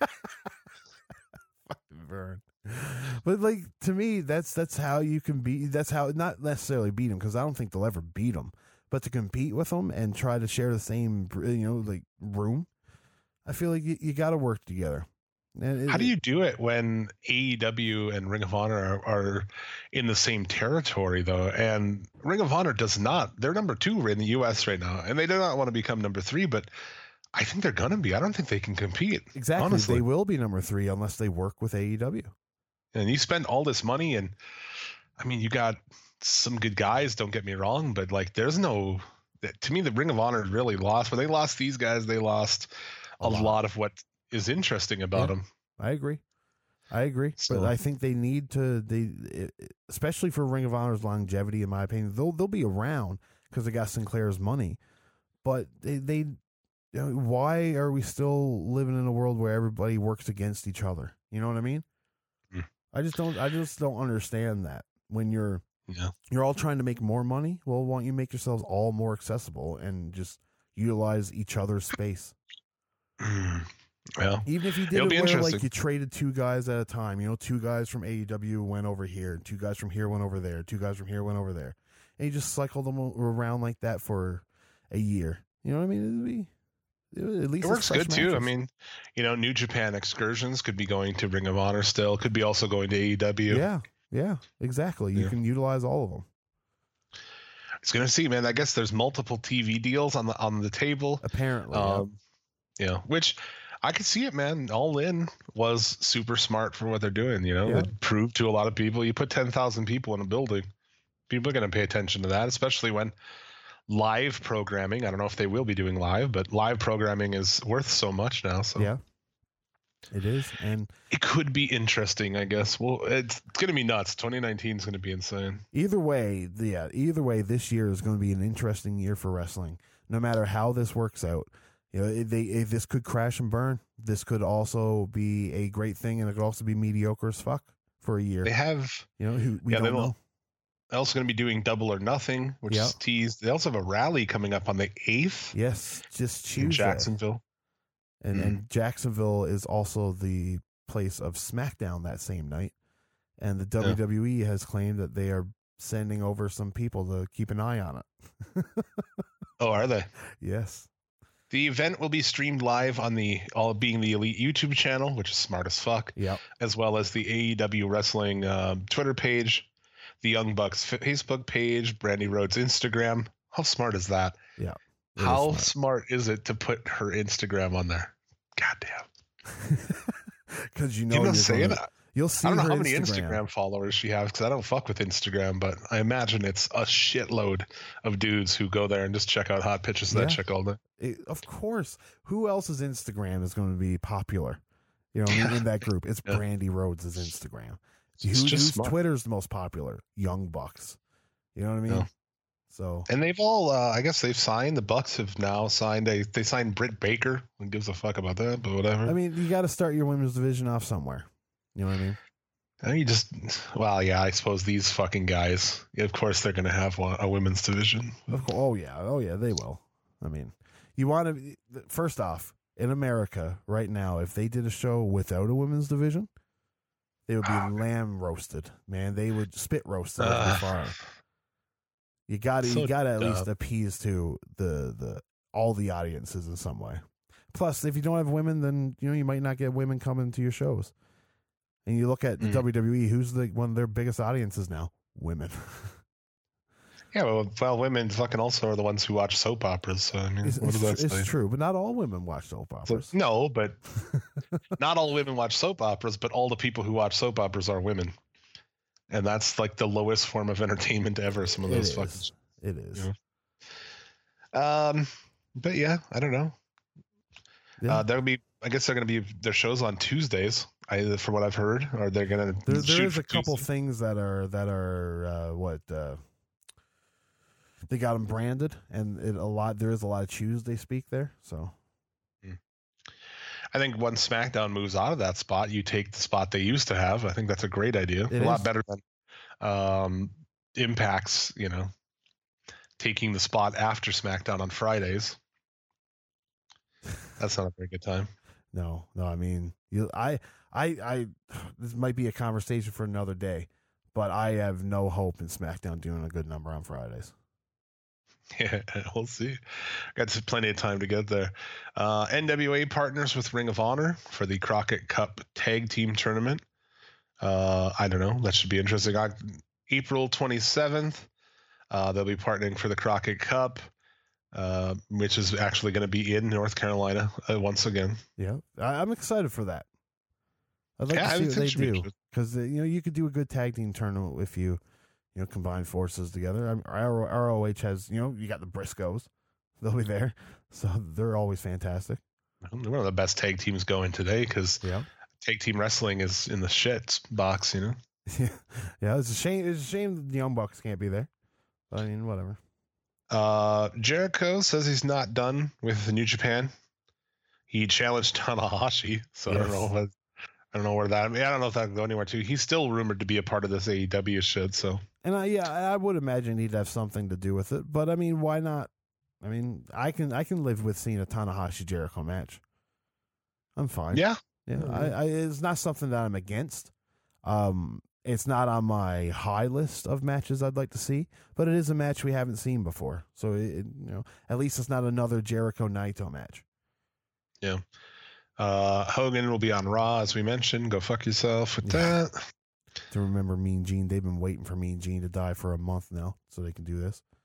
Fucking Vern. But like to me, that's how you can beat. That's how not necessarily beat them because I don't think they'll ever beat them, but to compete with them and try to share the same like room. I feel like you got to work together. How do you do it when AEW and Ring of Honor are in the same territory, though? And Ring of Honor does not. They're number 2 in the U.S. right now, and they do not want to become number 3, but I think they're going to be. I don't think they can compete. Exactly. Honestly. They will be number 3 unless they work with AEW. And you spend all this money, and, I mean, you got some good guys, don't get me wrong, but, like, there's no... To me, the Ring of Honor really lost. When they lost these guys, they lost a lot of what is interesting about them. I agree. So, but I think they need to, especially for Ring of Honor's longevity, in my opinion, they'll be around because they got Sinclair's money. But why are we still living in a world where everybody works against each other? You know what I mean? I just don't understand that. When you're all trying to make more money, well, why don't you make yourselves all more accessible and just utilize each other's space? Well, even if you did it where like you traded 2 guys at a time, 2 guys from AEW went over here, 2 guys from here went over there, 2 guys from here went over there, and you just cycle them around like that for a year. You know what I mean? At least it works good too. I mean, New Japan excursions could be going to Ring of Honor still, could be also going to AEW. Yeah, exactly. You can utilize all of them. He's gonna see, man. I guess there's multiple TV deals on the table. Apparently, you know, which I could see it, man. All In was super smart for what they're doing. You know, it proved to a lot of people. You put 10,000 people in a building, people are gonna pay attention to that, especially when live programming. I don't know if they will be doing live, but live programming is worth so much now. So yeah, it is, and it could be interesting, I guess. Well, it's going to be nuts. 2019 is going to be insane. Either way, this year is going to be an interesting year for wrestling. No matter how this works out, you know, this could crash and burn. This could also be a great thing, and it could also be mediocre as fuck for a year. They have, you know, who we don't know. They're also going to be doing Double or Nothing, which is teased. They also have a rally coming up on the 8th. Yes, just Tuesday. In Jacksonville. And Jacksonville is also the place of SmackDown that same night. And the WWE has claimed that they are sending over some people to keep an eye on it. Oh, are they? Yes. The event will be streamed live on the Elite YouTube channel, which is smart as fuck. Yep. As well as the AEW Wrestling Twitter page, the Young Bucks Facebook page, Brandy Rhodes Instagram. How smart is that? Yeah. How smart is it to put her Instagram on there? Goddamn. Because you know you'll see I don't know how many Instagram followers she has, because I don't fuck with Instagram, but I imagine it's a shitload of dudes who go there and just check out hot pictures of that chick all day. Of course. Who else's Instagram is going to be popular? You know, in that group, it's Brandy Rhodes' Instagram. Whose Twitter's the most popular? Young Bucks. You know what I mean? Yeah. So, and they've all, I guess they've signed. The Bucks have now signed. They signed Britt Baker. Who gives a fuck about that? But whatever. I mean, you got to start your women's division off somewhere. You know what I mean? I suppose these fucking guys. Of course, they're going to have a women's division. Oh yeah, they will. I mean, you want to. First off, in America right now, if they did a show without a women's division, they would be lamb roasted, man. They would spit roasted every far. You got to at least appease to the all the audiences in some way. Plus, if you don't have women, then you might not get women coming to your shows. And you look at the WWE, who's one of their biggest audiences now? Women. Yeah, well, women fucking also are the ones who watch soap operas. So I mean, what does that say? It's true, but not all women watch soap operas. So, no, but not all women watch soap operas, but all the people who watch soap operas are women. And that's like the lowest form of entertainment ever. Some of those fucking. It is. You know? But yeah, I don't know. Yeah. I guess they're going to be their shows on Tuesdays. From what I've heard, or they're going to. There is a couple things that are they got them branded, and there is a lot of Tuesday speak there. So. I think once SmackDown moves out of that spot, you take the spot they used to have. I think that's a great idea. A lot better than Impact's, taking the spot after SmackDown on Fridays. That's not a very good time. No. I mean, I this might be a conversation for another day, but I have no hope in SmackDown doing a good number on Fridays. Yeah, we'll see. Got plenty of time to get there. NWA partners with Ring of Honor for the Crockett Cup Tag Team Tournament. I don't know. That should be interesting. April 27th, they'll be partnering for the Crockett Cup, which is actually going to be in North Carolina once again. Yeah, I'm excited for that. I'd like to see what they do, because you could do a good tag team tournament if you combine forces together. ROH has, you got the Briscoes. They'll be there. So they're always fantastic. They're one of the best tag teams going today, because tag team wrestling is in the shit box, Yeah, it's a shame. It's a shame the Young Bucks can't be there. But I mean, whatever. Jericho says he's not done with New Japan. He challenged Tanahashi, so yes. I don't know where that. I don't know if that can go anywhere too. He's still rumored to be a part of this AEW shit. So, and I would imagine he'd have something to do with it. But I mean, why not? I mean, I can live with seeing a Tanahashi Jericho match. I'm fine. Yeah. It's not something that I'm against. It's not on my high list of matches I'd like to see, but it is a match we haven't seen before. So at least it's not another Jericho Naito match. Yeah. Hogan will be on Raw, as we mentioned. Go fuck yourself with that. To remember Mean Gene, they've been waiting for Mean Gene to die for a month now, so they can do this.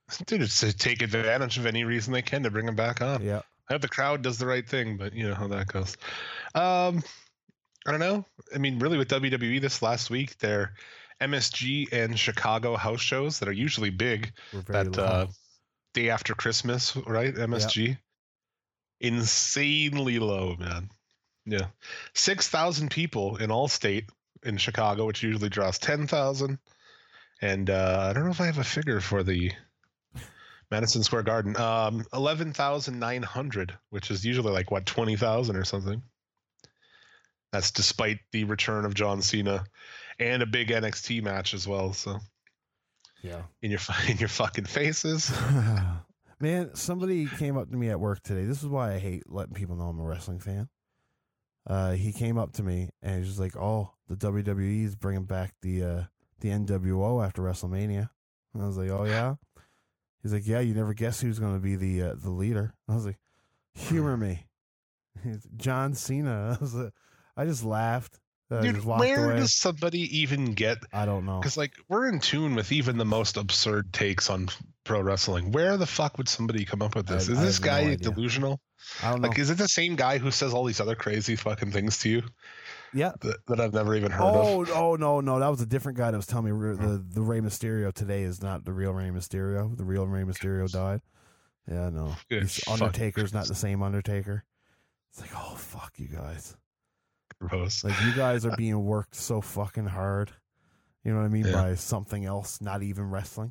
Dude, it's to take advantage of any reason they can to bring him back on. Yeah. I hope the crowd does the right thing, but you know how that goes. I don't know. I mean, really, with WWE this last week, their MSG and Chicago house shows that are usually big, that day after Christmas, right? MSG, insanely low, man. Yeah, 6,000 people in Allstate in Chicago, which usually draws 10,000. And I don't know if I have a figure for the Madison Square Garden. 11,900, which is usually like what, 20,000 or something. That's despite the return of John Cena and a big NXT match as well. So yeah, in your fucking faces. Man, somebody came up to me at work today. This is why I hate letting people know I'm a wrestling fan. He came up to me and he's just like, "Oh, the WWE is bringing back the NWO after WrestleMania." And I was like, "Oh yeah." He's like, "Yeah, you never guess who's going to be the leader." I was like, "Humor me." John Cena. I just laughed. Dude, just walked where away. does somebody even get? I don't know. Because like we're in tune with even the most absurd takes on pro wrestling. Where the fuck would somebody come up with this? Is this guy delusional? I don't know. Like, is it the same guy who says all these other crazy fucking things to you? Yeah, that I've never even heard of. Oh no, that was a different guy that was telling me the Rey Mysterio today is not the real Rey Mysterio. The real Rey Mysterio died. Yeah, no, Undertaker's not the same Undertaker. It's like, oh fuck you guys. Gross. Like, you guys are being worked so fucking hard. You know what I mean? By something else, not even wrestling.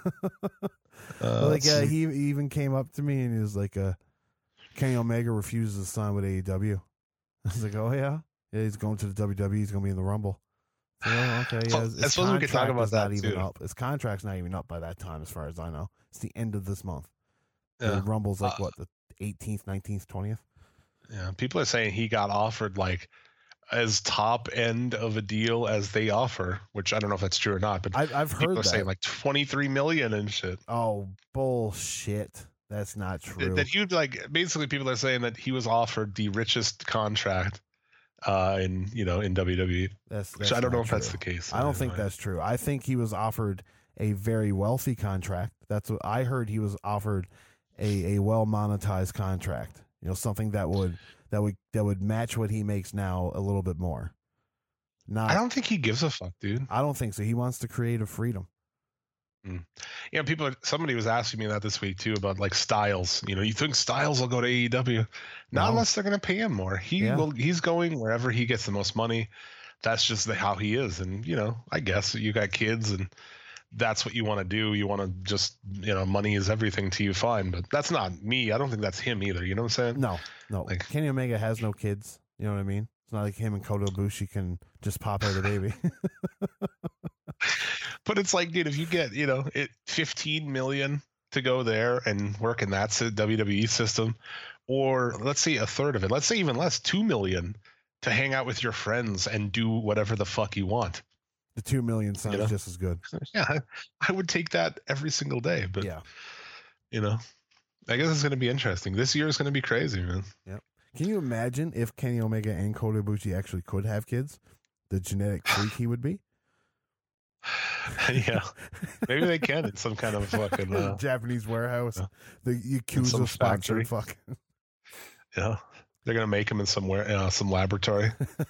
He even came up to me and he was like, Kenny Omega refuses to sign with AEW. I was like, oh yeah? Yeah, he's going to the WWE. He's going to be in the Rumble. So, okay, yeah. I suppose we could talk about that even too. up. His contract's not even up by that time, as far as I know. It's the end of this month. Yeah. The Rumble's like, what, the 18th, 19th, 20th? Yeah, people are saying he got offered like as top end of a deal as they offer, which I don't know if that's true or not, but I've heard people are that. saying like 23 million and shit. Oh, bullshit. That's not true. That you like basically people are saying that he was offered the richest contract in WWE. Which I don't know if that's the case. I don't think that's true. I think he was offered a very wealthy contract. That's what I heard. He was offered a well monetized contract. You know, something that would match what he makes now a little bit more. I don't think he gives a fuck, dude. I don't think so. He wants the creative freedom. Yeah, somebody was asking me that this week too about like Styles. You know, you think Styles will go to AEW? Not unless they're going to pay him more. He's going wherever he gets the most money. That's just how he is. And you know, I guess you got kids and that's what you want to do. You want to just, money is everything to you. Fine. But that's not me. I don't think that's him either. You know what I'm saying? No. Like, Kenny Omega has no kids. You know what I mean? It's not like him and Kota Ibushi can just pop out a baby. But it's like, dude, if you get, 15 million to go there and work in that WWE system, or let's say a third of it, let's say even less, 2 million to hang out with your friends and do whatever the fuck you want. The 2 million sounds just as good. Yeah, I would take that every single day. But I guess it's going to be interesting. This year is going to be crazy, man. Yep. Can you imagine if Kenny Omega and Kota Ibushi actually could have kids? The genetic freak he would be. Yeah, maybe they can in some kind of fucking Japanese warehouse. The Yakuza sponsored fucking. Yeah, they're gonna make him in somewhere, some laboratory.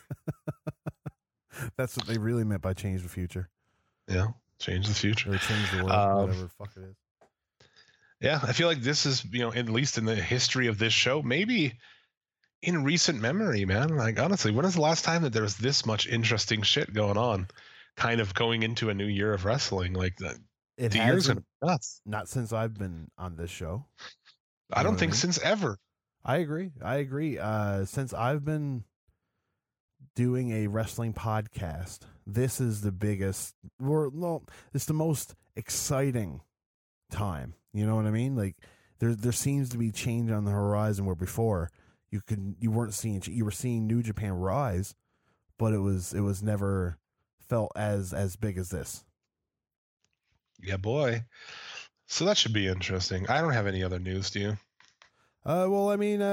That's what they really meant by change the future. Yeah, change the future. Or change the world, whatever the fuck it is. Yeah, I feel like this is, at least in the history of this show, maybe in recent memory, man. Like, honestly, when is the last time that there was this much interesting shit going on? Kind of going into a new year of wrestling, like the year's gonna be nuts. Not since I've been on this show. I don't think since ever. I agree. Since I've been doing a wrestling podcast, this is the biggest. It's the most exciting time. You know what I mean? Like there seems to be change on the horizon where before you were seeing New Japan rise, but it was never felt as big as this. Yeah, boy. So that should be interesting. I don't have any other news, do you? Well, I mean,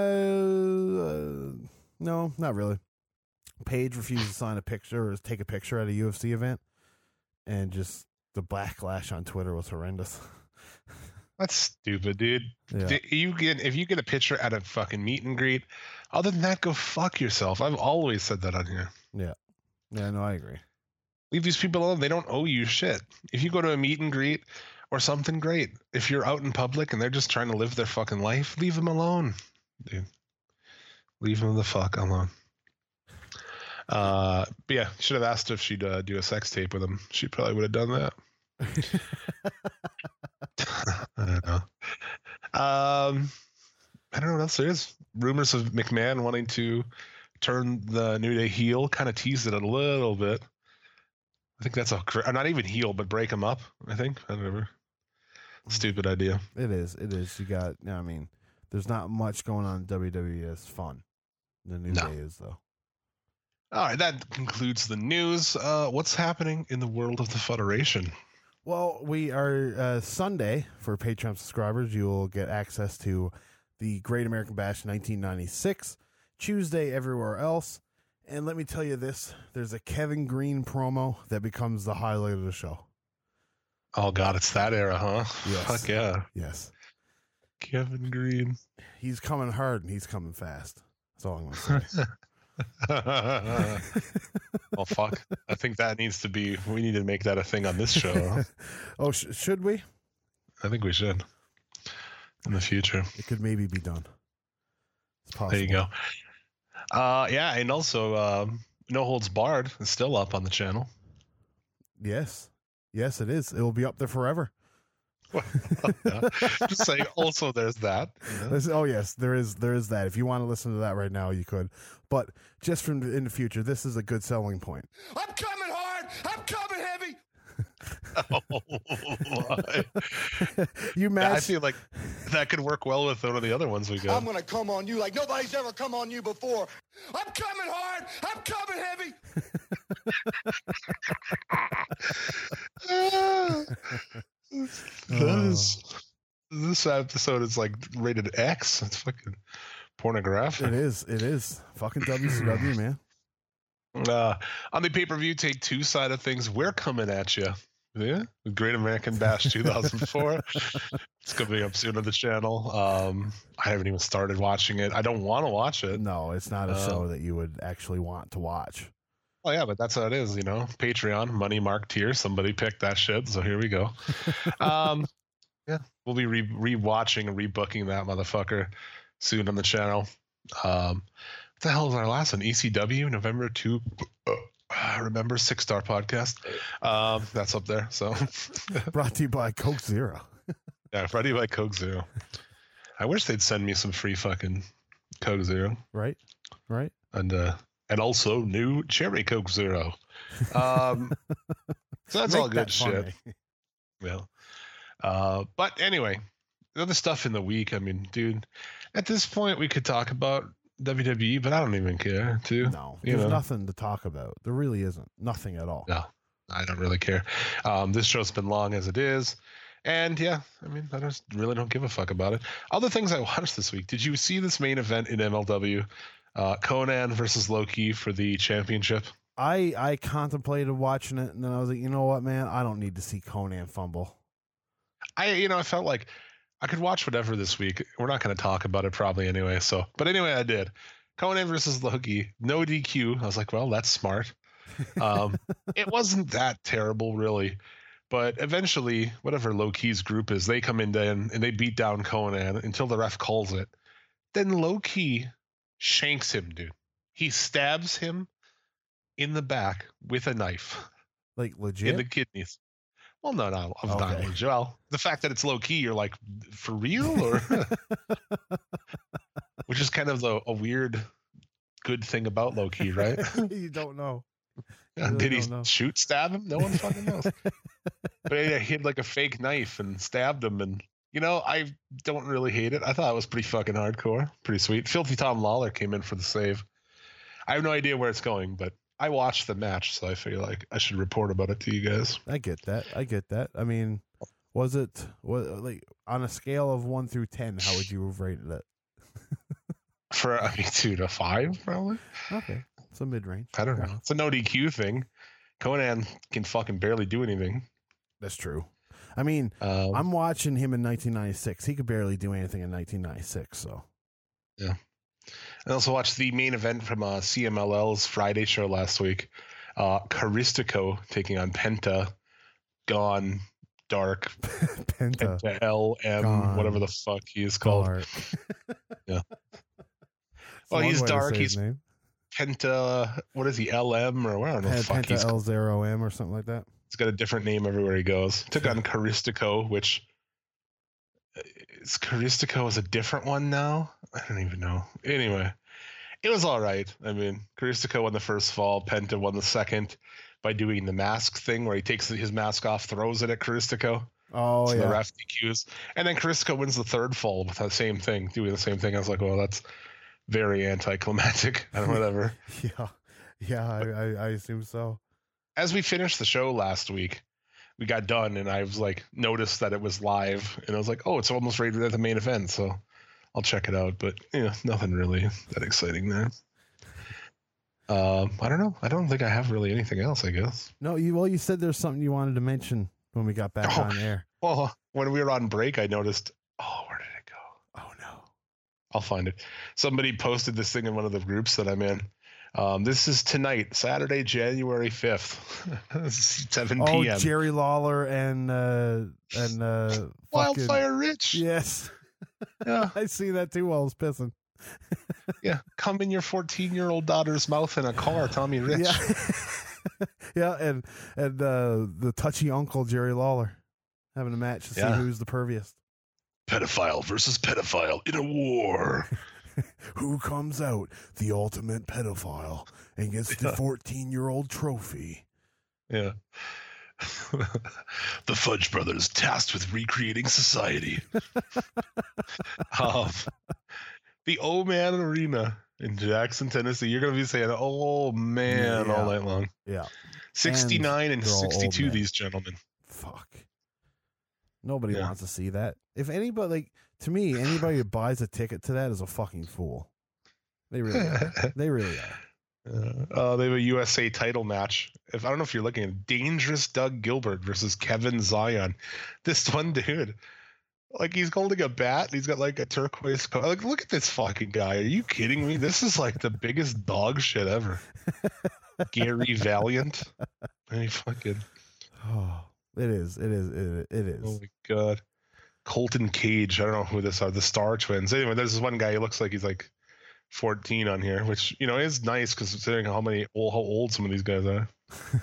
no, not really. Paige refused to sign a picture or take a picture at a UFC event, and just the backlash on Twitter was horrendous. That's stupid, dude. Yeah. If you get a picture at a fucking meet and greet, other than that, go fuck yourself. I've always said that on here. Yeah. Yeah, no, I agree. Leave these people alone. They don't owe you shit. If you go to a meet and greet or something, great. If you're out in public and they're just trying to live their fucking life, leave them alone, dude. Leave them the fuck alone. But yeah, should have asked if she'd do a sex tape with him. She probably would have done that. I don't know. I don't know what else there is. Rumors of McMahon wanting to turn the New Day heel, kind of teased it a little bit. I think that's not even heel, but break them up. I think whatever. Stupid idea. It is. You got. I mean, there's not much going on in WWE that's fun. The New Day is though. All right, that concludes the news. What's happening in the world of the Federation? Well, we are Sunday for Patreon subscribers. You will get access to the Great American Bash 1996. Tuesday, everywhere else. And let me tell you this: there's a Kevin Green promo that becomes the highlight of the show. Oh God, it's that era, huh? Yes. Fuck yeah. Yes. Kevin Green. He's coming hard and he's coming fast. That's all I'm going to say. Well, fuck. I think that needs to be. We need to make that a thing on this show. Huh? Oh, should we? I think we should. In the future, it could maybe be done. It's possible. There you go. Yeah, and also No Holds Barred is still up on the channel. Yes, it is. It will be up there forever. Just saying. Also, there's that. You know? Oh yes, there is that. If you want to listen to that right now, you could. But just from in the future, this is a good selling point. I'm coming hard. I'm coming heavy. You match. I feel like that could work well with one of the other ones we got. I'm gonna come on you like nobody's ever come on you before. I'm coming hard. I'm coming heavy. This episode is like rated X. It's fucking pornographic. It is. Fucking WCW, man. On the pay-per-view Take Two side of things, we're coming at you. Yeah, the Great American Bash 2004. It's gonna be up soon on the channel. I haven't even started watching it. I don't want to watch it. No, it's not a show that you would actually want to watch. Oh yeah, but that's how it is, you know. Patreon, money mark tier. Somebody picked that shit, so here we go. Yeah, we'll be rewatching and rebooking that motherfucker soon on the channel. What the hell is our last one? ECW, November 2. Remember 6-Star Podcast. That's up there. So brought to you by Coke Zero. Yeah, brought to you by Coke Zero. I wish they'd send me some free fucking Coke Zero. Right. And also new cherry Coke Zero. So that's all good shit. Yeah. But anyway, the other stuff in the week. I mean, dude, at this point we could talk about WWE, but I don't even care. No, there's nothing to talk about. There really isn't. Nothing at all. No, I don't really care. This show's been long as it is. And yeah, I mean, I just really don't give a fuck about it. Other things I watched this week. Did you see this main event in MLW? Conan versus Low-Ki for the championship. I contemplated watching it, and then I was like, you know what, man? I don't need to see Conan fumble. I felt like I could watch whatever this week. We're not going to talk about it probably anyway. But anyway, I did. Conan versus Low-Ki, no DQ. I was like, well, that's smart. It wasn't that terrible, really. But eventually, whatever Low-Ki's group is, they come in and they beat down Conan until the ref calls it. Then Low-Ki shanks him, dude. He stabs him in the back with a knife. Like legit? In the kidneys. Well, no, not legit. Well, the fact that it's Low-Ki, you're like, for real? Or which is kind of a weird, good thing about Low-Ki, right? You don't know. Did he stab him? No one fucking knows. But he had like a fake knife and stabbed him. And, I don't really hate it. I thought it was pretty fucking hardcore. Pretty sweet. Filthy Tom Lawler came in for the save. I have no idea where it's going, but I watched the match, so I feel like I should report about it to you guys. I get that. I mean, was it like on a scale of 1 through 10? How would you have rated it? For 2 to 5, probably. Okay, so mid range. I don't know. It's a no DQ thing. Conan can fucking barely do anything. That's true. I mean, I'm watching him in 1996. He could barely do anything in 1996. So, yeah. I also watched the main event from CMLL's Friday show last week. Caristico taking on Penta, Gone, Dark, Penta LM, Gone. Whatever the fuck he is called. Yeah. Well, he's Dark. He's Penta. What is he? LM or what? I don't know. Fuck, Penta L0M or something like that. He's got a different name everywhere he goes. Took on Caristico, which is Caristico is a different one now. I don't even know. Anyway, it was all right. I mean, Caristico won the first fall. Penta won the second by doing the mask thing where he takes his mask off, throws it at Caristico. Oh, so yeah. The ref DQs. And then Caristico wins the third fall with that same thing, doing the same thing. I was like, well, that's very anticlimactic and whatever. Yeah, I assume so. As we finished the show last week, we got done and I was like, noticed that it was live and I was like, oh, it's almost right at the main event. So I'll check it out. But yeah, nothing really that exciting there. I don't know. I don't think I have really anything else, I guess. No, you said there's something you wanted to mention when we got back on air. Well, when we were on break, I noticed, where did it go? Oh, no. I'll find it. Somebody posted this thing in one of the groups that I'm in. This is tonight, Saturday, January 5th, 7 p.m. Oh, Jerry Lawler and Wildfire Rich. Yes. Yeah. I see that too while I was pissing. Yeah. Come in your 14-year-old daughter's mouth in a car, Tommy Rich. Yeah. Yeah, and the touchy uncle Jerry Lawler having a match to see who's the perviest. Pedophile versus pedophile in a war. Who comes out the ultimate pedophile and gets the 14-year-old trophy? Yeah. The Fudge Brothers tasked with recreating society. The Old Man Arena in Jackson, Tennessee. You're going to be saying, oh, man, all night long. Yeah. 69 and 62, these gentlemen. Fuck. Nobody wants to see that. If anybody, to me, anybody who buys a ticket to that is a fucking fool. They really are. They really are. They have a USA title match. I don't know if you're looking at Dangerous Doug Gilbert versus Kevin Zion. This one dude, like he's holding a bat. And he's got like a turquoise coat. Like, look at this fucking guy. Are you kidding me? This is like the biggest dog shit ever. Gary Valiant. Any fucking. Oh, it is. Oh my god. Colton Cage. I don't know who this are. The Star Twins. Anyway, there's this one guy. He looks like he's like 14 on here, which is nice because considering how old some of these guys are.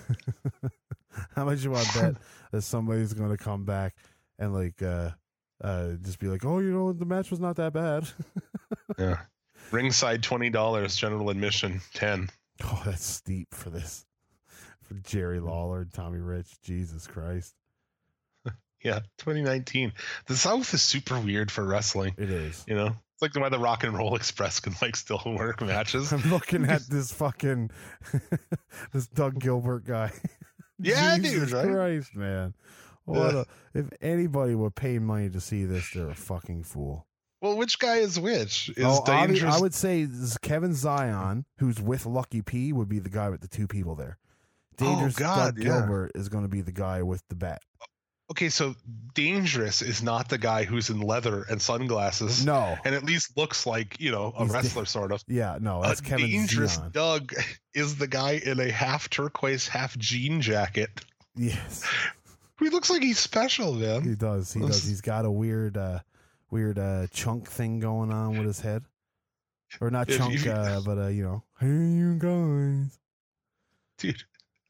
How much you want to bet that somebody's going to come back and like just be like, oh, the match was not that bad. Yeah. Ringside $20, general admission $10. Oh, that's steep for this. For Jerry Lawler and Tommy Rich. Jesus Christ. Yeah, 2019. The South is super weird for wrestling. It is. It's like why the Rock and Roll Express can like still work matches. I'm looking at this fucking this Doug Gilbert guy. Yeah, Jesus dude, right? Christ, man. If anybody would pay money to see this, they're a fucking fool. Well, which guy is which? Is Dangerous? I would say Kevin Zion, who's with Lucky P, would be the guy with the two people there. Dangerous Doug Gilbert is going to be the guy with the bat. Okay, so Dangerous is not the guy who's in leather and sunglasses. No. And at least looks like, a wrestler sort of. Yeah, no, that's Kevin Dangerous Zion. Doug is the guy in a half turquoise, half jean jacket. Yes. He looks like he's special, man. He does. He's got a weird chunk thing going on with his head. Or not chunk, but hey, you guys. Dude.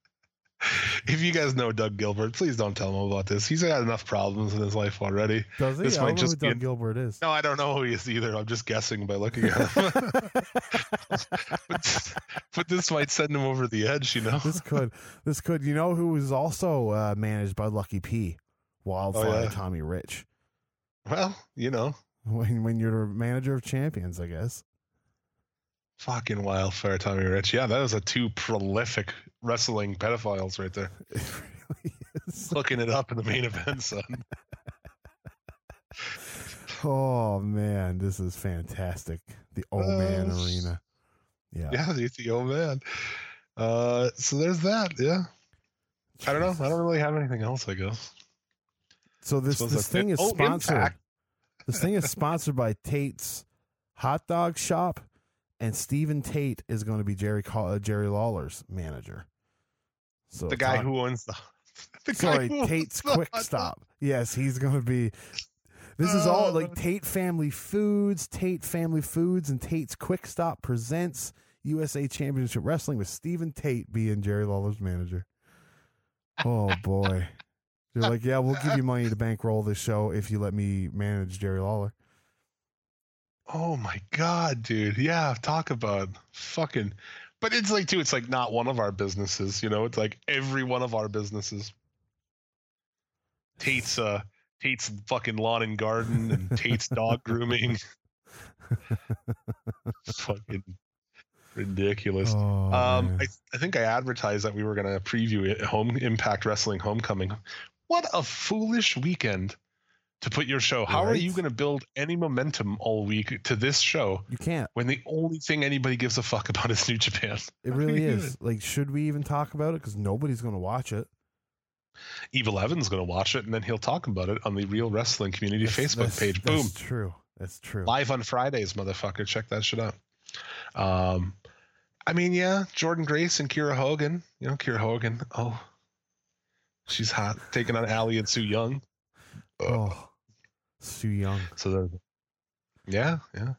If you guys know Doug Gilbert, please don't tell him about this. He's had enough problems in his life already. Does he? This I might don't know just who Doug Gilbert is. No, I don't know who he is either. I'm just guessing by looking at him. but this might send him over the edge, This could. You know who is also managed by Lucky P? Wildfire Tommy Rich. Well, When you're a manager of champions, I guess. Fucking Wildfire Tommy Rich. Yeah, that was a two prolific wrestling pedophiles right there. It really is. Looking it up in the main event, son. Oh, man, this is fantastic. The Old Man Arena. Yeah. Yeah, the Old Man. So there's that, yeah. Jesus. I don't know. I don't really have anything else, I guess. So this thing is sponsored. Impact. This thing is sponsored by Tate's Hot Dog Shop, and Stephen Tate is going to be Jerry Lawler's manager. So the guy who owns Tate's Quick Stop. Yes, he's going to be. This is all like Tate Family Foods, and Tate's Quick Stop presents USA Championship Wrestling with Stephen Tate being Jerry Lawler's manager. Oh boy. They're like, yeah, we'll give you money to bankroll this show if you let me manage Jerry Lawler. Oh my God, dude. Yeah, talk about fucking. But it's like, too, it's like not one of our businesses, you know? It's like every one of our businesses. Tate's fucking lawn and garden and Tate's dog grooming. Fucking ridiculous. I think I advertised that we were going to preview it, Home Impact Wrestling Homecoming. What a foolish weekend to put your show. How are you going to build any momentum all week to this show? You can't. When the only thing anybody gives a fuck about is New Japan. It really is. Like, should we even talk about it? Because nobody's going to watch it. Evil Evan's going to watch it, and then he'll talk about it on the Real Wrestling Community Facebook page. Boom. That's true. That's true. Live on Fridays, motherfucker. Check that shit out. I mean, yeah, Jordan Grace and Kira Hogan. You know, Kira Hogan. Oh, she's hot. Taking on Allie and Sue Young. Sue Young. So, yeah.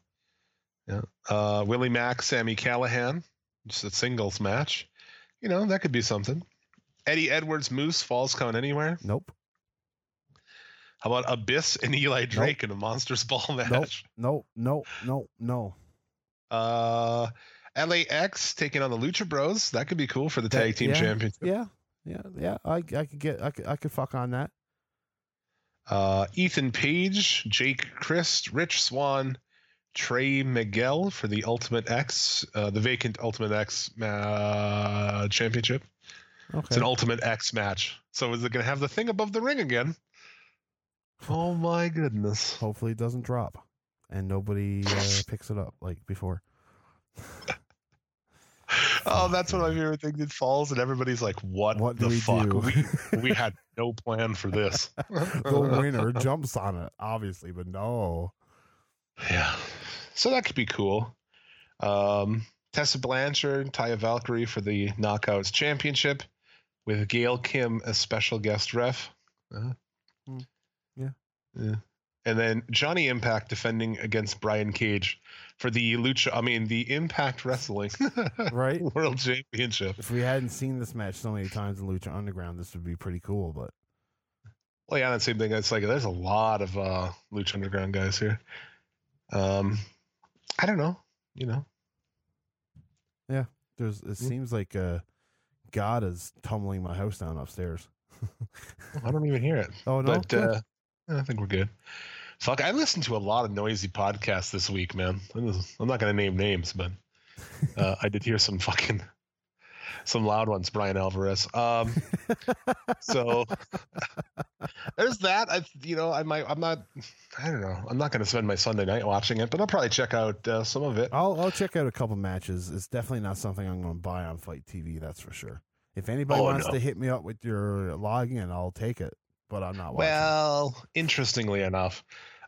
Willie Mack, Sammy Callahan. Just a singles match. You know, that could be something. Eddie Edwards, Moose Falls coming anywhere? Nope. How about Abyss and Eli Drake in a Monsters Ball match? No. LAX taking on the Lucha Bros. That could be cool for the tag team championship. Yeah. I could fuck on that. Ethan Page, Jake Christ, Rich Swann, Trey Miguel for the Ultimate X, the vacant Ultimate X championship. Okay. It's an Ultimate X match. So is it going to have the thing above the ring again? Oh my goodness. Hopefully it doesn't drop and nobody picks it up like before. Oh, that's one of my favorite things. It falls and everybody's like, what the fuck? We had no plan for this. The winner jumps on it, obviously, but no. Yeah. So that could be cool. Tessa Blanchard, Taya Valkyrie for the Knockouts Championship with Gail Kim as special guest ref. Yeah. And then Johnny Impact defending against Brian Cage for the the Impact Wrestling right World Championship. If we hadn't seen this match so many times in Lucha Underground, this would be pretty cool. But well, yeah, that same thing. It's like there's a lot of Lucha Underground guys here. I don't know. You know. Yeah, it seems like God is tumbling my house down upstairs. I don't even hear it. Oh no, but I think we're good. Fuck, I listened to a lot of noisy podcasts this week, man. I'm not going to name names, but I did hear some loud ones. Brian Alvarez. So there's that. I don't know. I'm not going to spend my Sunday night watching it, but I'll probably check out some of it. I'll check out a couple matches. It's definitely not something I'm going to buy on Fight TV. That's for sure. If anybody wants to hit me up with your login, I'll take it. But I'm not watching. Well, interestingly enough,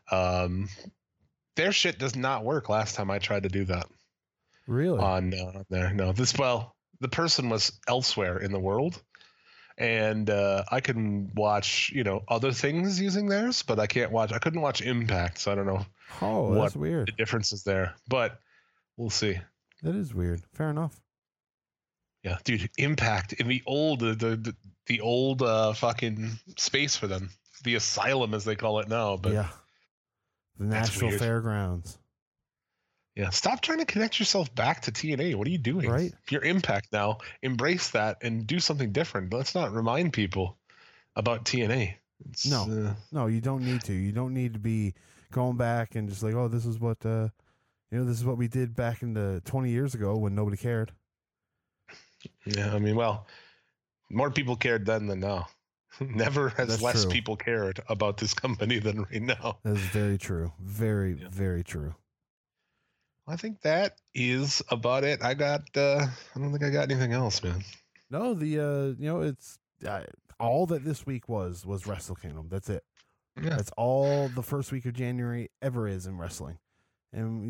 their shit does not work. Last time I tried to do that, really on there. No, the person was elsewhere in the world, and I can watch other things using theirs, but I couldn't watch Impact, so I don't know. Oh, that's weird. The difference is there, but we'll see. That is weird. Fair enough. Yeah, dude, Impact in the old the old fucking space for them, the asylum as they call it now. But yeah, the National Fairgrounds. Yeah, stop trying to connect yourself back to TNA. What are you doing? Right, if you're Impact now, embrace that and do something different. Let's not remind people about TNA. No, you don't need to. You don't need to be going back and just like, oh, this is what this is what we did back in the 20 years ago when nobody cared. Yeah, I mean, well, more people cared then than now. Never has less people cared about this company than right now. That's very true. Very, very true. I think that is about it. I don't think I got anything else, man. No, it's all that this week was Wrestle Kingdom. That's it. Yeah. That's all the first week of January ever is in wrestling. And,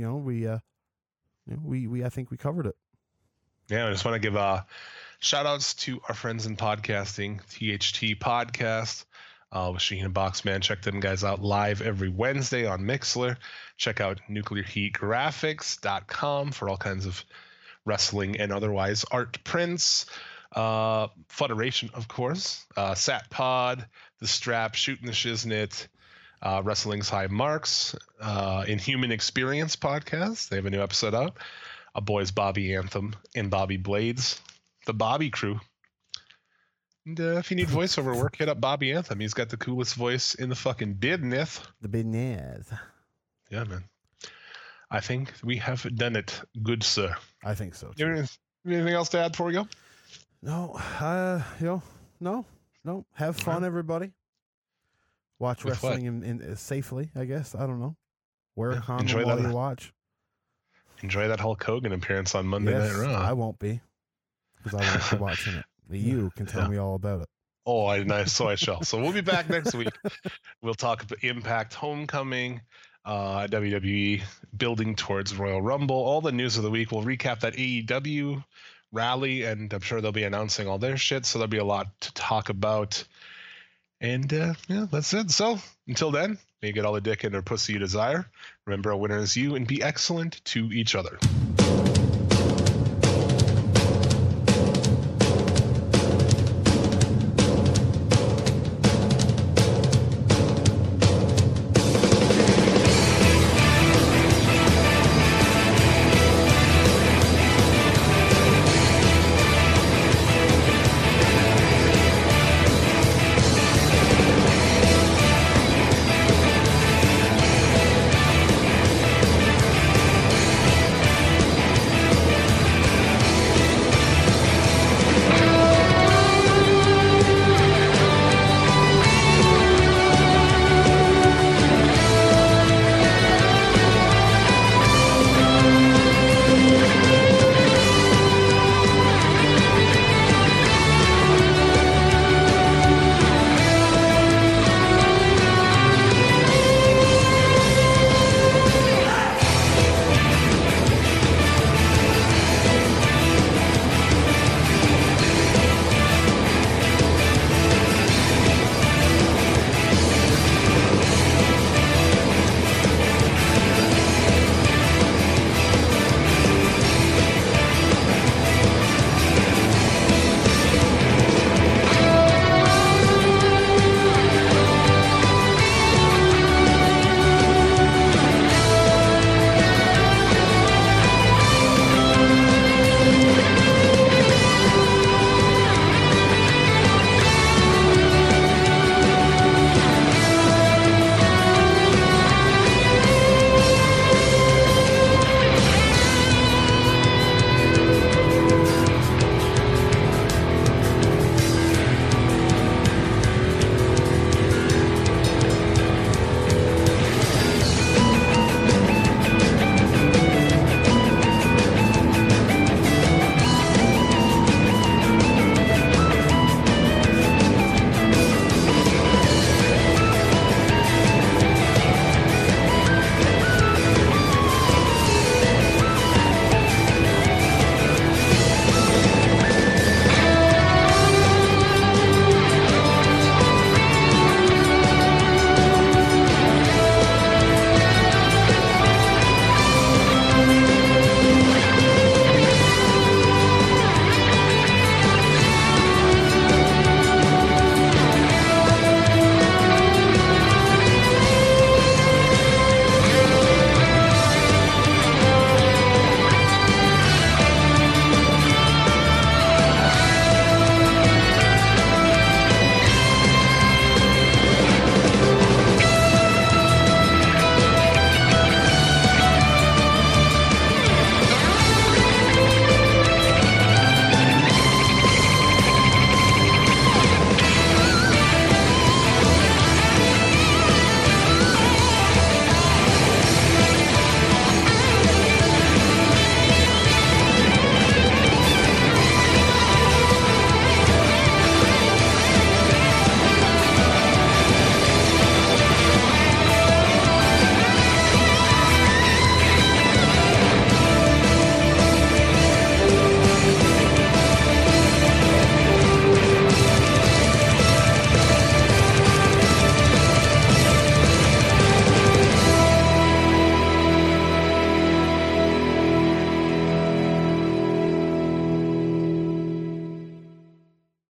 I think we covered it. Yeah, I just want to give shout outs to our friends in podcasting, THT Podcast with Shaheen and Boxman. Check them guys out live every Wednesday on Mixlr. Check out nuclearheatgraphics.com for all kinds of wrestling and otherwise art prints. Federation, of course. Sat Pod, The Strap, Shooting the Shiznit, Wrestling's High Marks, Inhuman Experience Podcast. They have a new episode out. A boys Bobby Anthem and Bobby Blades, the Bobby Crew. And if you need voiceover work, hit up Bobby Anthem. He's got the coolest voice in the fucking business. The business. Yeah, man. I think we have done it, good sir. I think so. Too. Anything else to add before we go? No. No. Have fun, everybody. Watch With wrestling in safely, I guess. I don't know. Wear a condom enjoy while that. you watch. Enjoy that Hulk Hogan appearance on Monday Night Raw. I won't be, because I won't be watching it. But you can tell me all about it. Oh, I shall. So we'll be back next week. We'll talk about Impact Homecoming, WWE building towards Royal Rumble, all the news of the week. We'll recap that AEW rally, and I'm sure they'll be announcing all their shit, so there'll be a lot to talk about. And that's it. So until then, may you get all the dick and or pussy you desire. Remember, a winner is you, and be excellent to each other.